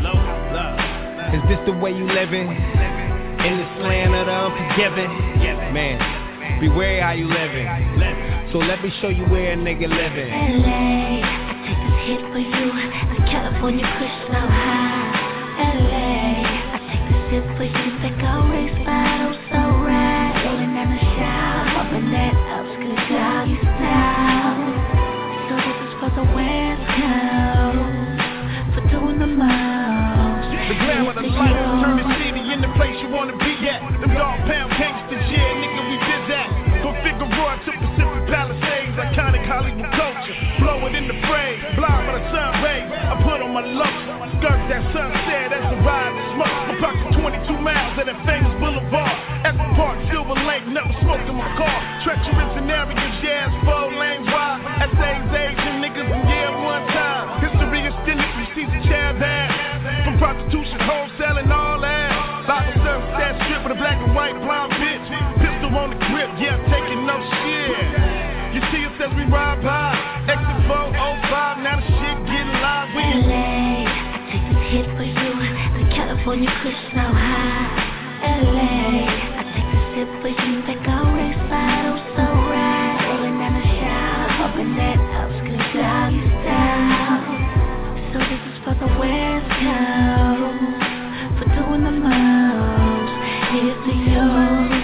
Is this the way you living? In this land of the unforgiving? Man, beware how you living. So let me show you where a nigga living.
L A, I take this hit for you. The California push so high. L A, I take this sip for you. Take all this bottle so right. Rolling down the shop, hoping that helps good all your style. So this is for the West Coast, for doing the most.
The glamour of the life, turn the city in the place you wanna be at. Them dog pound gangsters, yeah, nigga, we biz at. From Figueroa to Pacific Palisades, iconic Hollywood culture. Blow it in the frame, blind by the sun rays. I put on my lotion, skirt that sunset as the ride and smoke. My pocket twenty-two miles at that famous boulevard. At the park, Silver Lake, never smoked in my car. Treacherous scenarios, yeah, it's four lanes wide. Essays, Asian niggas, and yeah, one time. History extended, receipts and child bad. From prostitution, wholesaling, all that. Bible service, that strip with a black and white blonde bitch. Pistol on the grip, yeah, taking no shit. You see us as we ride by. Exit four oh five, now the shit getting live. We
L A, I take this hit for you. The California kush so high. L A, I take this sip for you. They go race side, oh so right. Rolling down the shop, hoping that outskirts doggy style. So this is for the West Coast, for doing the most. Here's to you.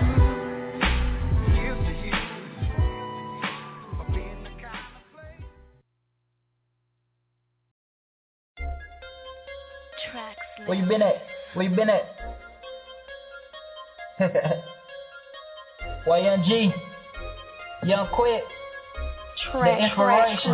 Where you been at? Where you been at? Y N G, Young Quick, the inspiration.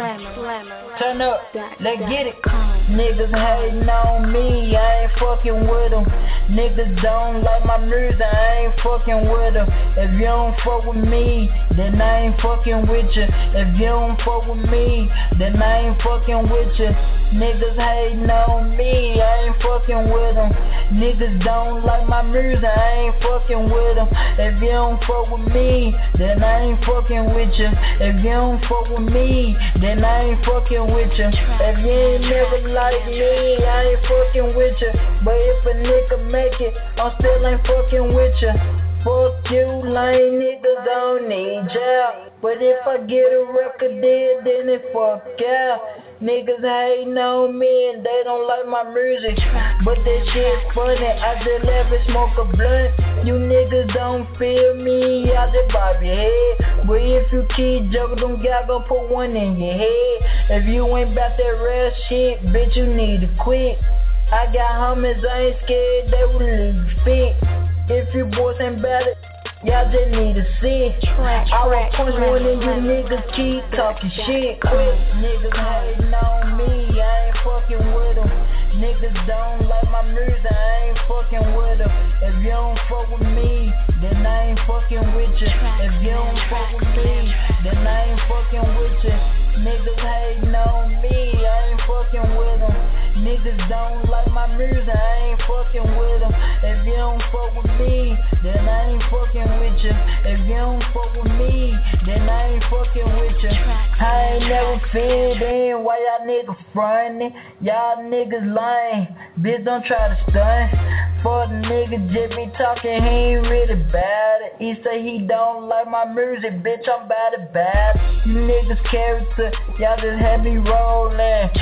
Turn up, let's get it. Niggas hating on me, I ain't fucking with them. Niggas don't like my music, I ain't fucking with them. If you don't fuck with me, then I ain't fucking with you. If you don't fuck with me, then I ain't fucking with you. Niggas hating on me, I ain't fucking with them. Niggas don't like my music, I ain't fucking with them. If you don't fuck with me, then I ain't fucking with you. If you don't fuck with me, then I ain't fucking with you. If you ain't never like me, I ain't fucking with you. But if a nigga make it, I still ain't fucking with you. Fuck you, lame niggas, don't need jail. But if I get a record deal, then it fuck out. Niggas hating on me and they don't like my music, but that shit's funny, I just laugh and smoke a blunt. You niggas don't feel me, I just bob your head. But if you keep joking, them guys gon' put one in your head. If you ain't bout that real shit, bitch, you need to quit. I got homies, I ain't scared, they will leave you fit. If you boys ain't bout it, y'all just need to see. I will punch one of you niggas keep talking shit. Quit. Niggas hating on me, I ain't fucking with them. Niggas don't like my music, I ain't fucking with them. If you don't fuck with me, then I ain't fucking with you. If you don't fuck with me, then I ain't fucking with you. Niggas hating on me, I ain't fucking with them. Niggas don't like my music, I ain't fucking with them. If you don't fuck with me, then I ain't fucking with you. If you don't fuck with me, then I ain't fucking with you. I ain't never fit in, why y'all niggas frontin'? Y'all niggas lying, bitch don't try to stunt. For the nigga just be talking, he ain't really bad. He say he don't like my music, bitch I'm bad at bad. You niggas character, y'all just had me rollin'.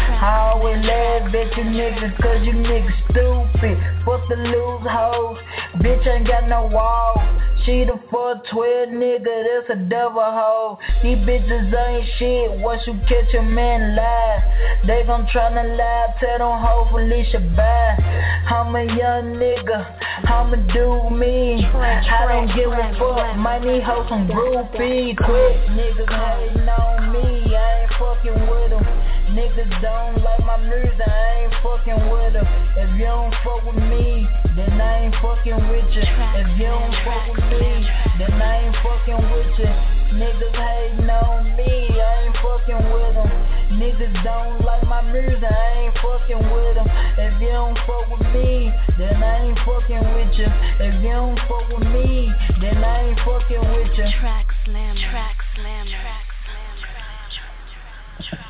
I always laugh at you niggas cause you niggas stupid. Fuck the loose hoes, bitch ain't got no walls. She the four twelve nigga, that's a double hoe. These bitches ain't shit once you catch a man lie. They gon' tryna lie, tell them hopefully she buy. I'm a young nigga, I'ma do me. I don't give a fuck, might need hoes some groupie. Quit, niggas hating on me, I ain't fucking with them. Niggas don't like my music, I ain't fucking with them. If you don't fuck with me, then I ain't fucking with you. If you don't fuck with me, then I ain't fucking with you. Niggas hating on me, I ain't fucking with them. Niggas don't like my music, I ain't fucking with them. If you don't fuck with me, then I ain't fucking with you. If you don't fuck with me, then I ain't fucking with you.
Track slammer, track slammer, track slammer.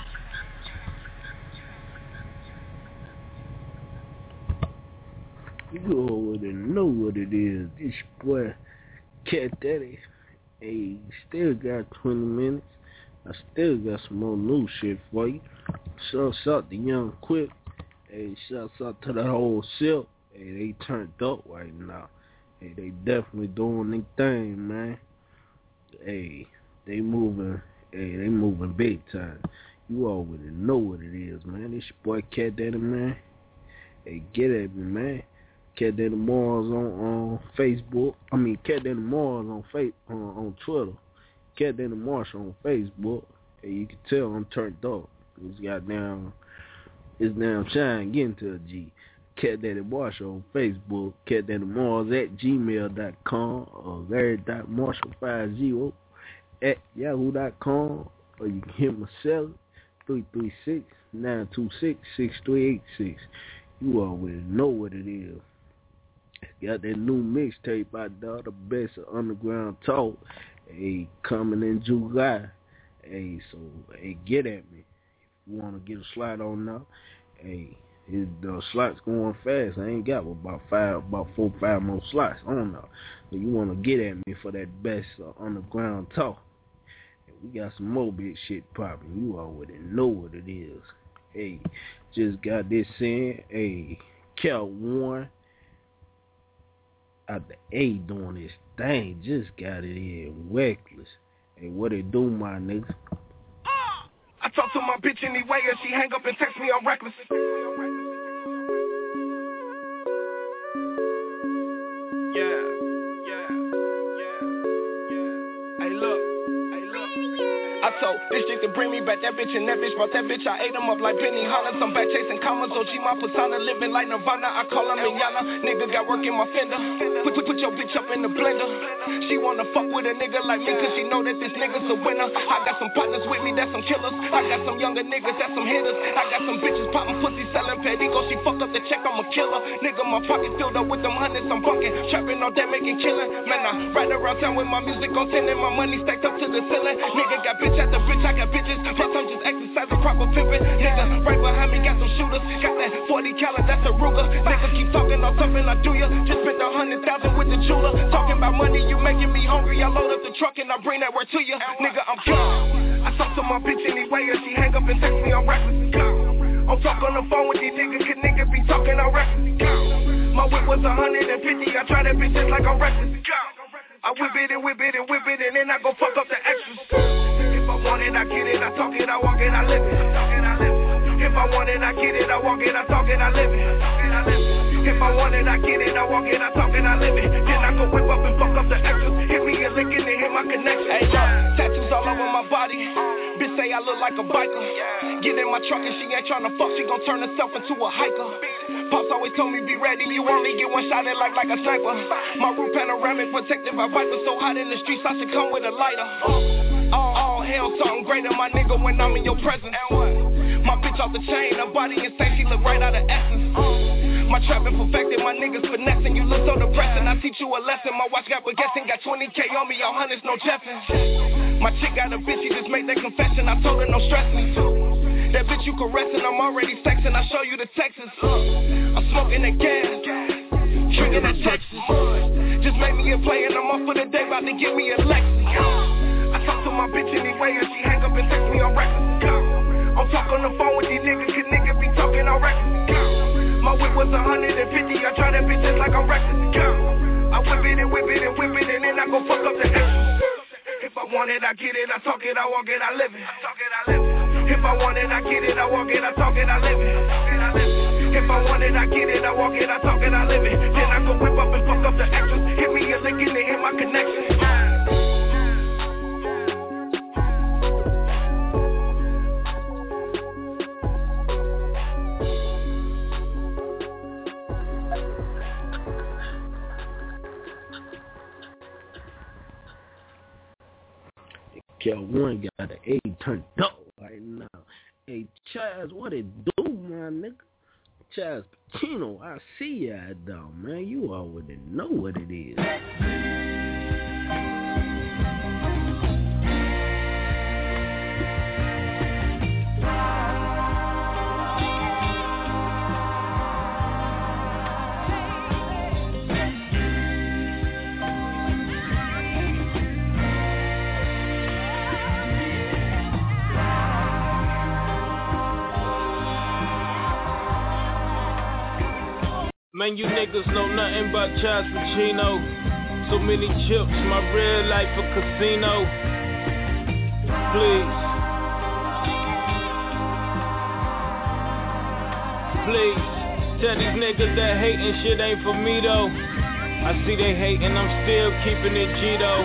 You already know what it is. This boy, Cat Daddy. Hey, still got twenty minutes. I still got some more new shit for you. Shouts out to Young Quick. Hey, shouts out to the whole Silk. Hey, they turned up right now. Hey, they definitely doing their thing, man. Hey, they moving. Hey, they moving big time. You already know what it is, man. This your boy Cat Daddy, man. Hey, get at me, man. Cat Daddy Mars on, on Facebook. I mean, Cat Daddy Mars on face on, on Twitter. Cat Daddy Mars on Facebook. Hey, you can tell I'm turned up. It's got down. It's damn shine getting to a G. Cat Daddy Marshall on Facebook, Cat Daddy Mars at gmail dot com, or Larry dot Marshall five zero at yahoo dot com, or you can hit my cell three three six, nine two six, six three eight six. You already know what it is. Got that new mixtape out there, the best of underground talk. Hey, coming in July. Hey, so hey, get at me. If you want to get a slide on now, hey, it, the slots going fast. I ain't got about five, about four, five more slots on now. So you want to get at me for that best uh, underground talk. And we got some more big shit popping. You already know what it is. Hey, just got this in. Hey, Cal Warren out the A doing this thing. Just got it in Reckless. Hey, what it do, my nigga?
I talk to my bitch anyway, and she hang up and text me I'm reckless. Yeah, yeah, yeah, yeah. Hey, look, hey, look. I told this chick to bring me back that bitch and that bitch brought that bitch. I ate him up like Benny Hanna. I'm back chasing commas. O G my persona, living like Nirvana. I call him Minyana. Nigga got work in my fender. Put, put, put your bitch up in the blender. She wanna fuck with a nigga like me, cause she know that this nigga's a winner. I got some partners with me, that's some killers. I got some younger niggas, that's some hitters. I got some bitches popping pussy, selling Perico. She fuck up the check, I'm a killer. Nigga, my pocket filled up with them hundreds. I'm bucking, trapping all day, making killing. Man, I ride around town with my music on ten and my money stacked up to the ceiling. Nigga got bitch at the bitch, I got bitches. Plus I'm just exercising, proper pimping. Nigga, right behind me got some shooters. Got that forty caliber, that's a Ruger. Nigga keep talking all tough and I do ya. Just spent a hundred thousand with the jeweler. Talking about money, you making me hungry. I load up the truck and I bring that word to you. Nigga, I'm gone. I talk to my bitch anyway, and she hang up and text me I'm reckless. I'm talk on the phone with these niggas, cause niggas be talking I'm reckless. My whip was a hundred and fifty, I try that bitch just like I'm reckless. I whip it and whip it and whip it and then I go fuck up the extras. If I want it, I get it, I talk it, I walk it, I live it. If I want it, I get it, I walk it, I talk it, I live it. If I want it, I get it, I walk it, I talk it, I live it. Then I go whip up and fuck up the extras. Hit me a lick and then hit my connection. Hey, look, tattoos all over my body. Bitch say I look like a biker. Get in my truck and she ain't tryna fuck, she gon' turn herself into a hiker. Pops always told me be ready, you only get one shot at life like a sniper. My roof panoramic protected by vipers, so hot in the streets I should come with a lighter. All, all hell something greater, my nigga, when I'm in your presence. My bitch off the chain, her body insane, she look right out of essence. My trapping perfected, my niggas finessing. You look so depressing, I teach you a lesson. My watch got baguettes, got twenty K on me, all hundreds, no Jeffin. My chick got a bitch, she just made that confession. I told her no stress me too. That bitch you caressing, I'm already sexing. I show you the Texas. Uh, I'm smoking that gas, drinking that Texas. Just made me a play and I'm off for the day, about to give me a Lexus. I talk to my bitch anyway and she hang up and text me on reckless. I'm talk on the phone with these niggas, cause niggas be talking on reckless. My whip was a hundred and fifty, I try that bitch just like I'm reckless. I whip it and whip it and whip it and then I go fuck up the extras. If I want it, I get it, I talk it, I walk it, I live it. If I want it, I get it, I walk it, I talk it, I live it. If I want it, I get it, I walk it, I talk it, I live it. Then I go whip up and fuck up the extras. Hit me a lick and then hit my connection.
Cal One got the A turned up right now. Hey, Chaz, what it do, my nigga? Chaz Pacino, I see ya down, man. You already know what it is.
Man, you niggas know nothing but Chaz Pacino. So many chips, my real life a casino. Please. Please. Tell these niggas that hating shit ain't for me though. I see they hating, I'm still keeping it G though.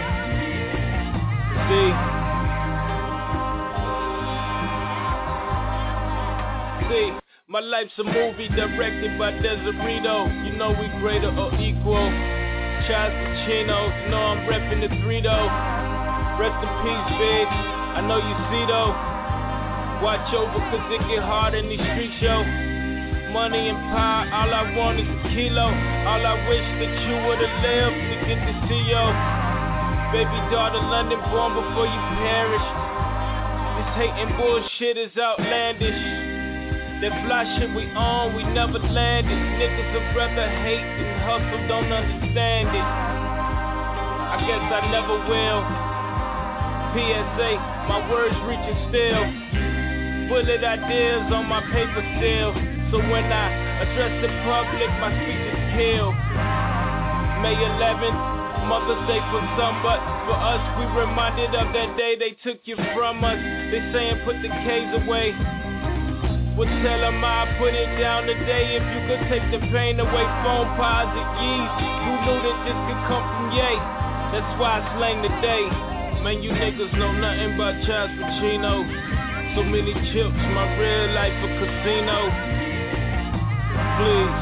See. See.
My life's a movie directed by Desirito. You know we greater or equal. Charles Pacino, you know I'm reppin' the three though. Rest in peace, bitch. I know you see though. Watch over cause it get hard in these streets, yo. Money and power, all I want is a kilo. All I wish that you would've lived to get to see, yo. Baby daughter, London born before you perish. This hating bullshit is outlandish. That fly shit we on, we never landed. Niggas would rather hate and hustle, don't understand it. I guess I never will. P S A, my words reaching still. Bullet ideas on my paper still. So when I address the public, my speech is killed. May eleventh, Mother's Day for some, but for us, we reminded of that day they took you from us. They saying put the K's away. Well, tell them I put it down today. If you could take the pain away, phone pies at Yeez. Who knew that this could come from Ye? That's why I slang today. Man, you niggas know nothing about Charles Pacino. So many chips, my real life a casino. Please.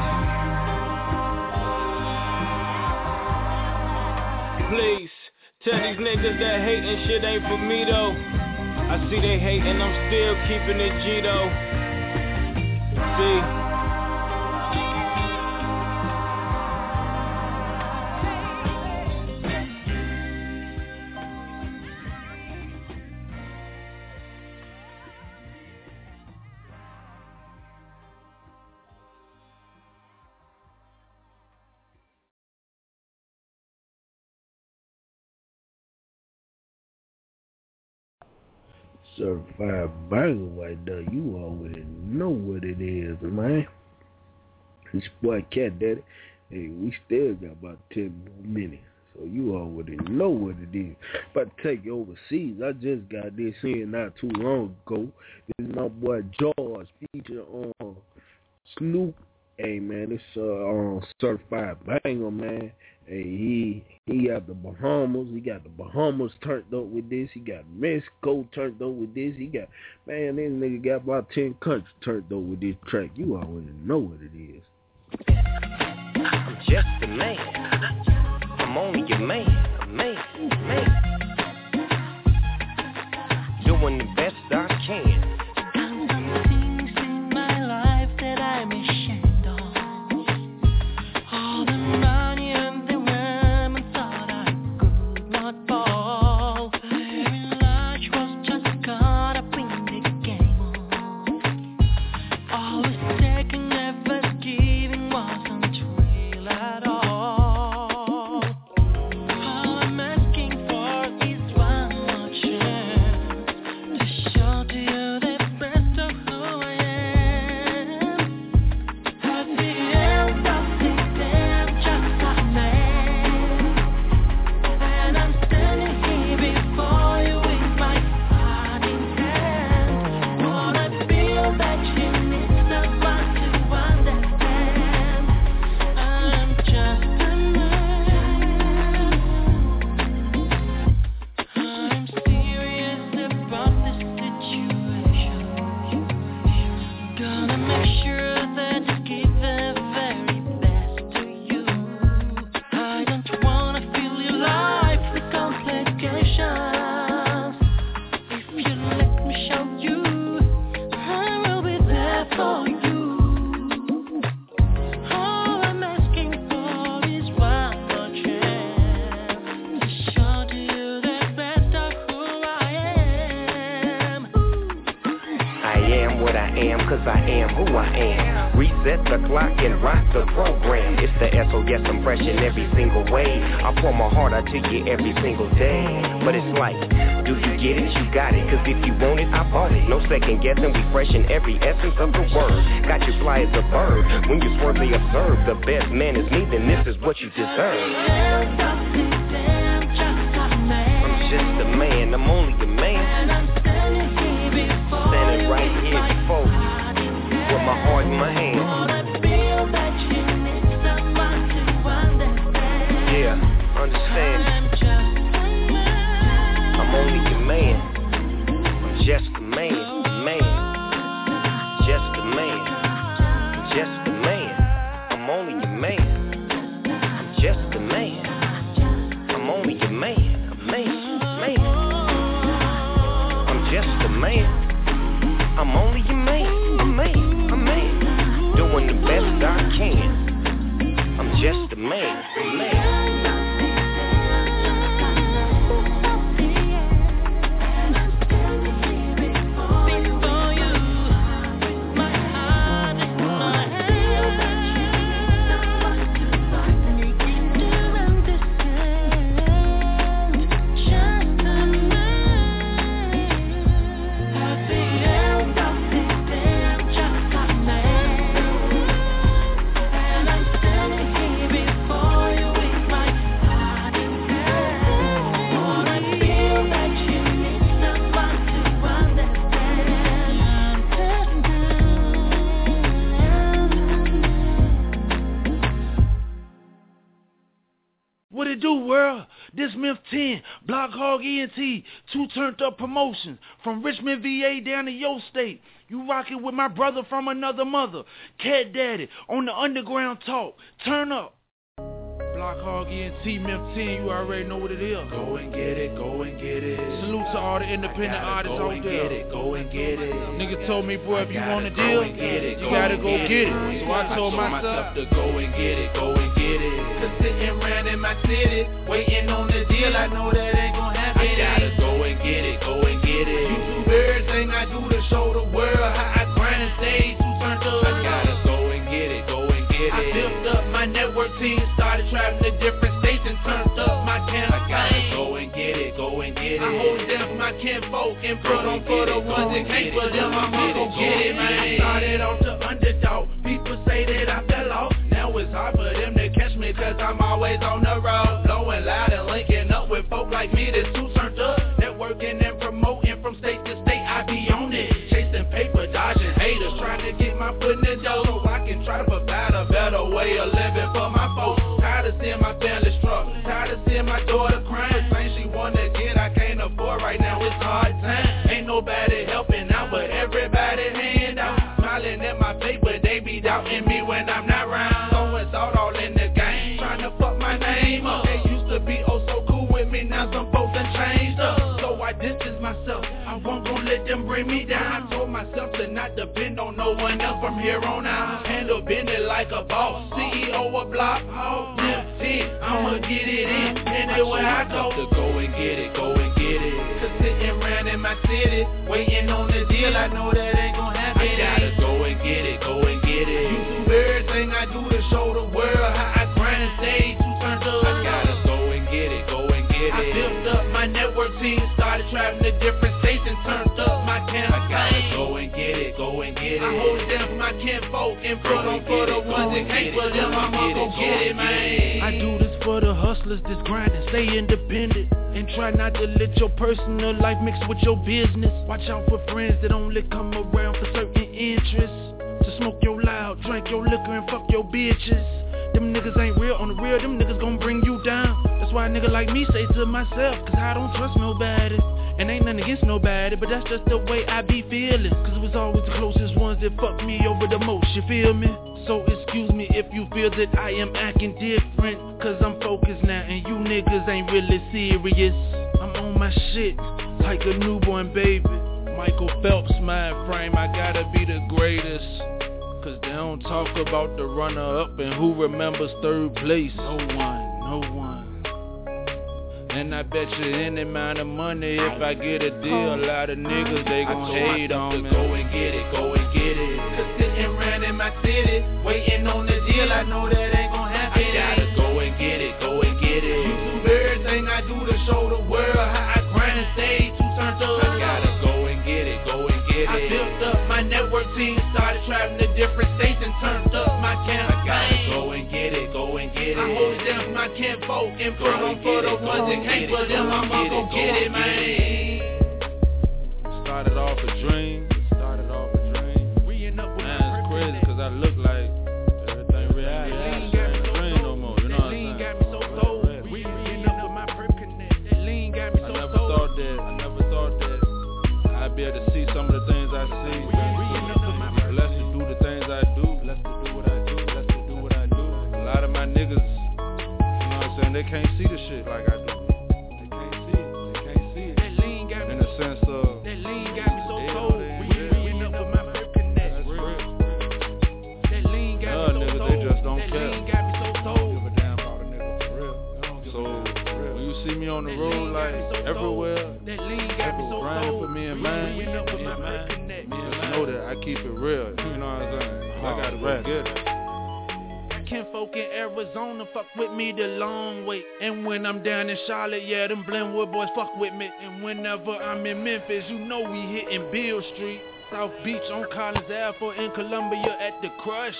Please. Tell these niggas that hating shit ain't for me though. I see they hating, I'm still keeping it G though. See.
Certified banger right there. You already know what it is, man. It's boy Cat Daddy. Hey, we still got about ten more minutes. So you already know what it is. About to take you overseas. I just got this in not too long ago. This is my boy George featuring on Snoop. Hey man, it's uh on Certified Banger, man. Hey, he he got the Bahamas. He got the Bahamas turned up with this. He got Mexico turned up with this. He got, man, this nigga got about ten countries turned up with this track. You already know what it is.
I'm just a man. I'm only a man. A man. A man. Doing the best I can. Every single day, but it's like, do you get it? You got it, cause if you want it, I bought it. No second guessing, we fresh in every essence of the word. Got you fly as a bird, when you swervely observe the best man is me, then this is what you deserve. I'm just a man, I'm only a man. Standing right here before you, with my heart in my hand. Yeah, understand. I'm only a man. I'm just a man, man, just a man. I'm only a man, a man, a man, doing the best I can. I'm just a man, a man.
This Myth ten, Block Hog E N T, two turned up promotions from Richmond, V A down to your state. You rockin' with my brother from another mother, Cat Daddy, on the Underground Talk. Turn up. Block Hog E N T, Myth ten, you already know what it is. Go and get it, go and get it. Salute to all the independent artists out there. Go and get it, go and get it. Nigga told me, boy, if you want a deal, you gotta go get it. So I told myself to go and get it, go and get it.
Cause sitting around in my city, waiting on the deal, I know that ain't gon' happen.
I gotta go and get it, go and get it.
You do everything I do to show the world how I grind and stay too turned up.
I gotta go and get it, go and get it.
I built up my network team, started traveling to different states and turned up my campaign.
I gotta go and get it, go and get it.
I hold it down for my kinfolk and put on for the ones that can't, for them I'ma go get it, man. I started off the underdog, people say that I fell off. Now it's hard for them to catch me cause I'm always on the road, blowing loud and linking up with folk like me that's too turned up. Networking and promoting from state to state, I be on it. Chasing paper, dodging haters, trying to get my foot in the door so I can try to provide a better way of living for my folks. Tired of seeing my family struggle, tired of seeing my daughter crying. Thing she wanna get, I can't afford right now, it's hard time. Ain't nobody helping out, but everybody hand out. Smiling at my face, but they be doubting me when I'm not around. Throwing salt all in the game, trying to fuck my name up. They used to be oh so cool with me, now some folks done changed up. So I distance myself, I won't gon' let them bring me down. I told myself to not depend on no one else from here on out. Handle business like a boss, C E O of Block Hog Myth ten, I'ma get it in, anywhere I go.
To go and get it, go and get it.
Cause sitting around in my city, waiting on the deal, I know that ain't gon' happen.
I gotta go and get it, go and get it.
You do everything I do to show the world how I grind and stay too turned up.
I gotta go and get it, go and get it.
I built up my network team, started traveling to different states and turned up my campaign.
I gotta go and get it, go and get it.
I hold it down for my kinfolk and put on for the ones that can't, for them I'ma go get it, man.
I do this for the hustlers that's grinding, stay independent, and try not to let your personal life mix with your business. Watch out for friends that only come around for certain interests. To smoke your loud, drink your liquor, and fuck your bitches. Them niggas ain't real, on the real, them niggas gon' bring you down. That's why a nigga like me say to myself, cause I don't trust nobody. And ain't nothing against nobody, but that's just the way I be feeling. Cause it was always the closest ones that fucked me over the most, you feel me? So excuse me if you feel that I am acting different, cause I'm focused now and you niggas ain't really serious. I'm on my shit, like a newborn baby. Michael Phelps mind frame, I gotta be the greatest. Cause they don't talk about the runner-up and who remembers third place. No one, no one. And I bet you any amount of money, if I get a deal, a lot of niggas, they gon' hate on me.
Go and get it, go and get it. Cause sitting around in my city, waiting on the deal, I know that ain't gon' happen.
I gotta go and get it, go and get it.
You do everything I do to show the world how I grind and stay too turned up.
I gotta go and get it, go and get it.
I built up my network team, started traveling to different states and turned up my campaign.
I gotta go and get it, go and get it.
I hold it down for my kinfolk and put on for the ones that can't, for them I'ma go get it, man.
Started off a dream, started off a dream. Man, it's crazy cause I look like everything reality. I ain't a dream no more, you know what I'm saying? Got me so cold. We up with my perp connect. That lean got me so cold. I never thought that, I never thought that I'd be able to see some of the things I see. Blessed to do the things I do, blessed to do what I do, blessed to do what I do. A lot of my niggas, you know what I'm saying, they can't see the shit like I do. They can't see it, they can't see it. That lean got me in the sense of, that lean got me so cold. We up with
well.
That lean got me so
grinding
cold.
for me and mine.
Went up with my
man.
connect.
Just know that I keep it real. You know what I'm saying? I gotta go get it.
Kinfolk in Arizona fuck with me the long way. And when I'm down in Charlotte, yeah, them Blendwood boys fuck with me. And whenever I'm in Memphis, you know we hitting Beale Street, South Beach on Collins Ave, in Columbia at the Crush.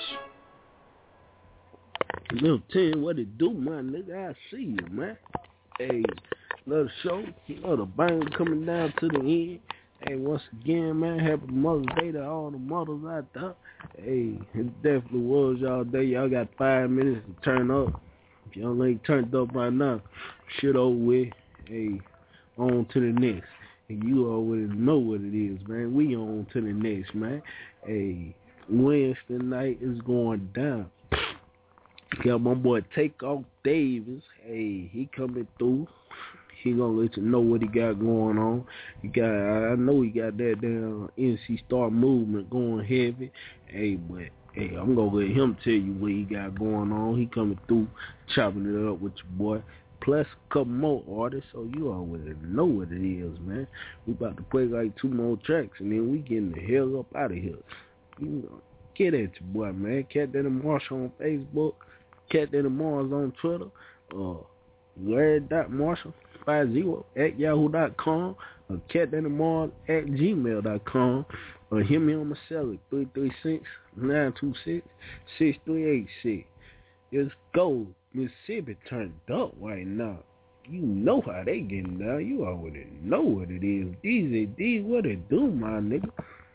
Little tell you what it do, my nigga. I see you, man. Hey, love the show. Love the bang coming down to the end. Hey, once again, man, happy Mother's Day to all the mothers out there. Hey, it definitely was y'all day. Y'all got five minutes to turn up. If y'all ain't turned up right now, shit over with. Hey, on to the next. And you already know what it is, man. We on to the next, man. Hey, Wednesday night is going down. Got my boy Takeoff Davis. Hey, he coming through. He gonna let you know what he got going on. He got, I know he got that damn N C Star movement going heavy. Hey, but hey, I'm gonna let him tell you what he got going on. He coming through, chopping it up with your boy. Plus a couple more artists, so you already know what it is, man. We about to play like two more tracks, and then we getting the hell up out of here. You know, get at your boy, man. Cat Daddy Marshall on Facebook. Cat Daddy Mars on Twitter. Uh, Larry dot Marshall five zero at yahoo dot com or cat daddy mars at gmail dot com or hit me on my cell at three three six, nine two six, six three eight six. Let's go. Mississippi turned up right now. You know how they getting down. You already know what it is. D Z D, what it do, my nigga?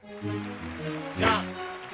Jump,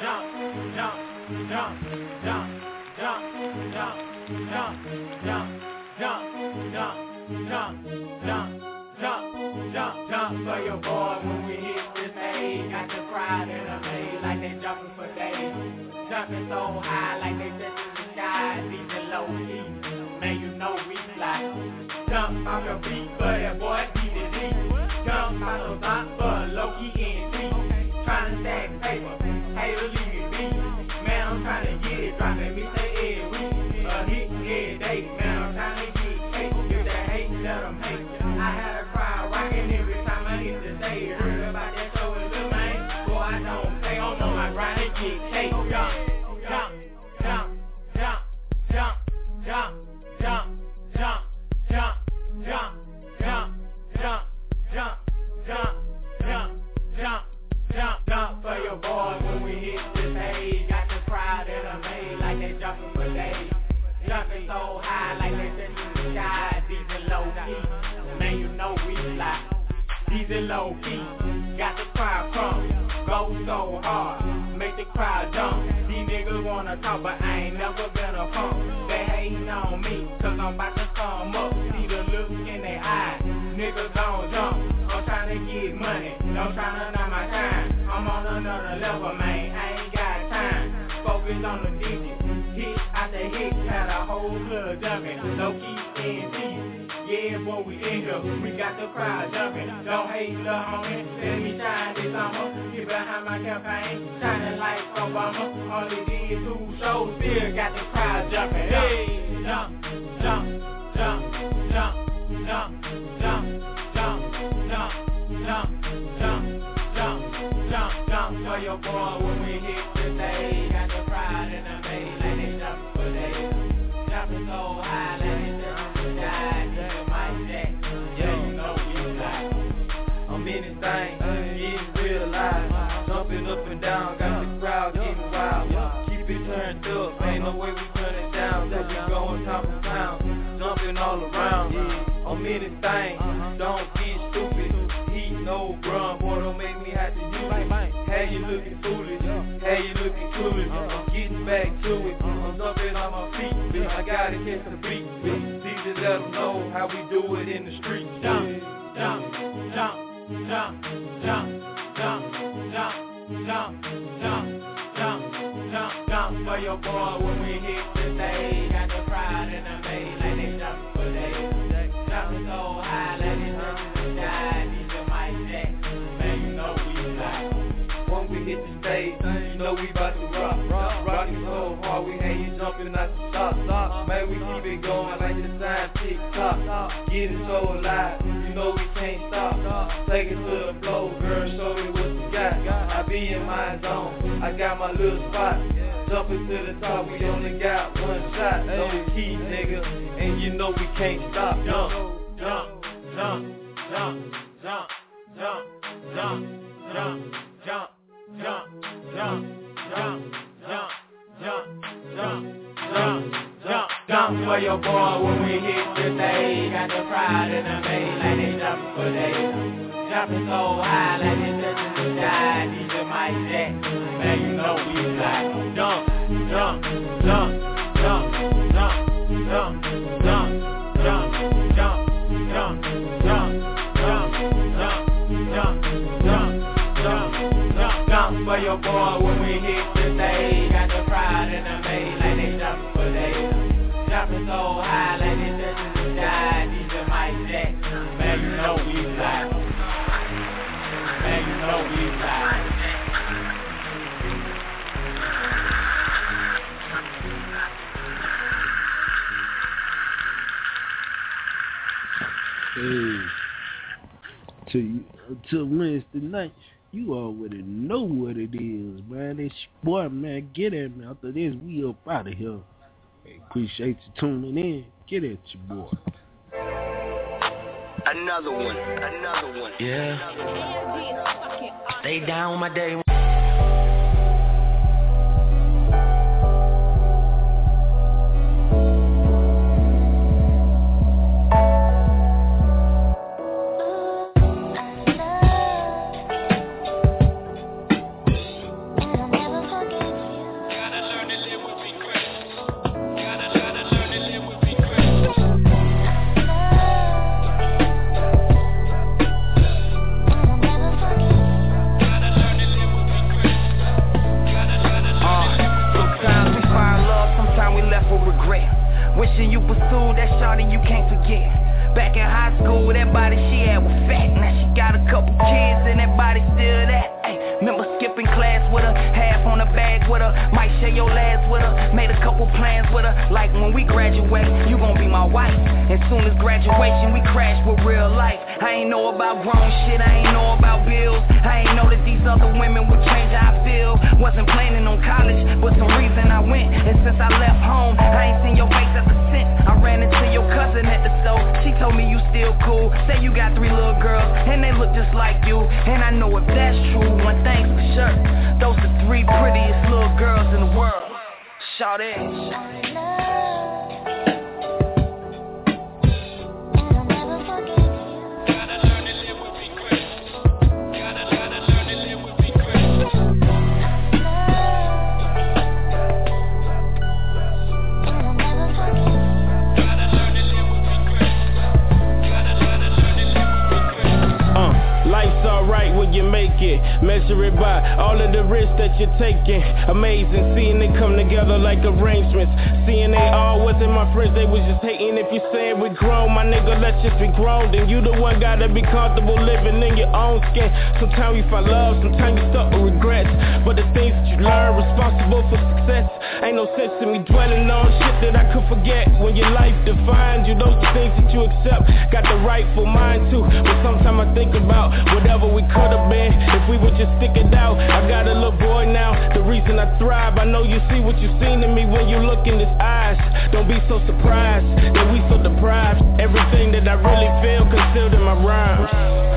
jump, jump, jump, jump, jump, jump, jump, jump. Jump, jump, jump, jump, jump, jump, jump for your boy when we hit the stage. Got the crowd in a maze like they jumping for days. Jumping so high like they touching the sky. Leaving low key, man, you know we fly. Jump off your feet for that boy D D D. Jump off your block for a low key N T. Trying to stack paper, hey, leave me be. Man, I'm trying to get it, dropping me say every week. A hit every day, man, I'm trying to get cake. If they hate, let them hate. I had a crowd rocking every time I hit the stage. Heard about that show in the man. Boy, I don't play, I'm on my grind and get cake. Jump, jump, jump, jump, jump, jump, jump, jump, jump, jump, jump, jump, jump, jump, jump, jump, jump for your boys when we hit the stage. Got the crowd in a maze like they jumping for days. Jumping so high like they touching the sky. These are low key, man, you know we fly. These are low key, got the crowd crunk. Go so hard, make the crowd jump. These niggas wanna talk, but I ain't never been a punk. They hating on me, cause I'm about to come up. See the look in their eyes, niggas don't jump. I'm trying to get money, no trying to knock my time. I'm on another level, man, I ain't got time. Focus on the digits. Hit after hit, had a whole club jumping. Low key N T. Yeah, boy, we in here. We got the crowd jumping. Don't hate, lil' homie. Let me shine this summer. Get behind my campaign. Shining like Obama. Only did two shows. Still got the crowd jumping. Hey, jump, jump, jump, jump, jump, jump, jump, jump, jump, jump, jump, jump, jump for your boy when we hit the stage. Got the crowd in the maze like they jumping for days. Jumping so high like they jumping for days. Nigga Mike Jackson, yeah, you know we like. I'm in this thing, getting real live. Jumping up and down, got the crowd getting wild. Keep it turned up, ain't no way we turn it down. Cause we going top of town, jumping all around. I'm in this thing, don't get stupid. Heat no brum, boy, don't make me have to use it. Hey, you looking foolish, hey, you looking clueless. I'm getting back to it, I'm jumping on my feet, bitch. I gotta catch the beat, bitch. These just let them know how we do it in the streets. Jump, jump, jump, jump, jump, jump, jump, jump, jump, jump, jump, jump for your boy when we hit the stage. Got the crowd in the maze like they jumping for days. Jumping so high like they touching the sky. These are Mike Jackson, man, you know we fly. When we hit the stage, you know we bout to rock. Rockin' so hard, we hangin' jumping out the top. Man, we keep it going like the sign tick tock. Getting so alive, you know we can't stop. Take it to the floor, girl, show me what you got. I be in my zone, I got my little spot. Jumping to the top, we only got one shot. No key, nigga, and you know we can't stop. Jump, jump, jump, jump, jump, jump, jump, jump, jump, jump, jump, jump, jump, jump, jump, jump, jump, jump for your boy when we hit the day. Got the pride in the main, like they jumping for days. Jumping so high, like they touching the sky. D J Mike Jack, man, you know we like jump, jump, jump, jump, jump, jump, jump, jump, jump, jump, jump, jump, jump, jump, jump, jump, jump, jump for your boy when we hit the stage. Got the pride in the main, like they jumping for days. Jumping so high, like they touching the sky. D J Mike Jack, man, you know we like. Man, you know we like.
Hey, to to Wednesday night, you already know what it is, man. It's your boy, man. Get at me. After this, we up out of here. Hey, appreciate you tuning in. Get at your boy.
Another one, another one. Yeah. Stay down my day.
Wishing you pursued that shawty you can't forget. Back in high school, that body she had was fat. Now she got a couple kids and that body still that. Ay, remember skipping class with her, half on the bag with her. Might share your last with her, made a couple plans with her. Like when we graduate, you gon' be my wife. As soon as graduation, we crash with real life. I ain't know about grown shit, I ain't know about bills. I ain't know that these other women would change how I feel. Wasn't planning on college, but some reason I went. And since I left home, I ain't seen your face ever since. I ran into your cousin at the store. She told me you still cool. Say you got three little girls, and they look just like you. And I know if that's true, one thing's for sure. Those are three prettiest little girls in the world. Shout it.
Life's alright when you make it. Measure it by all of the risks that you're taking. Amazing seeing it come together like arrangements. Seeing they all wasn't my friends, they was just hating. If you saying we grown, my nigga, let's just be grown. Then you the one gotta be comfortable living in your own skin. Sometimes you find love, sometimes you stuck with regrets. But the things that you learn, responsible for success. Ain't no sense in me dwelling on shit that I could forget. When your life defines you, those are things that you accept. Got the rightful mind too. But sometimes I think about whatever we could've been if we would just stick it out. I got a little boy now, the reason I thrive. I know you see what you seen in me when you look in his eyes. Don't be so surprised that we so deprived. Everything that I really feel concealed in my rhymes.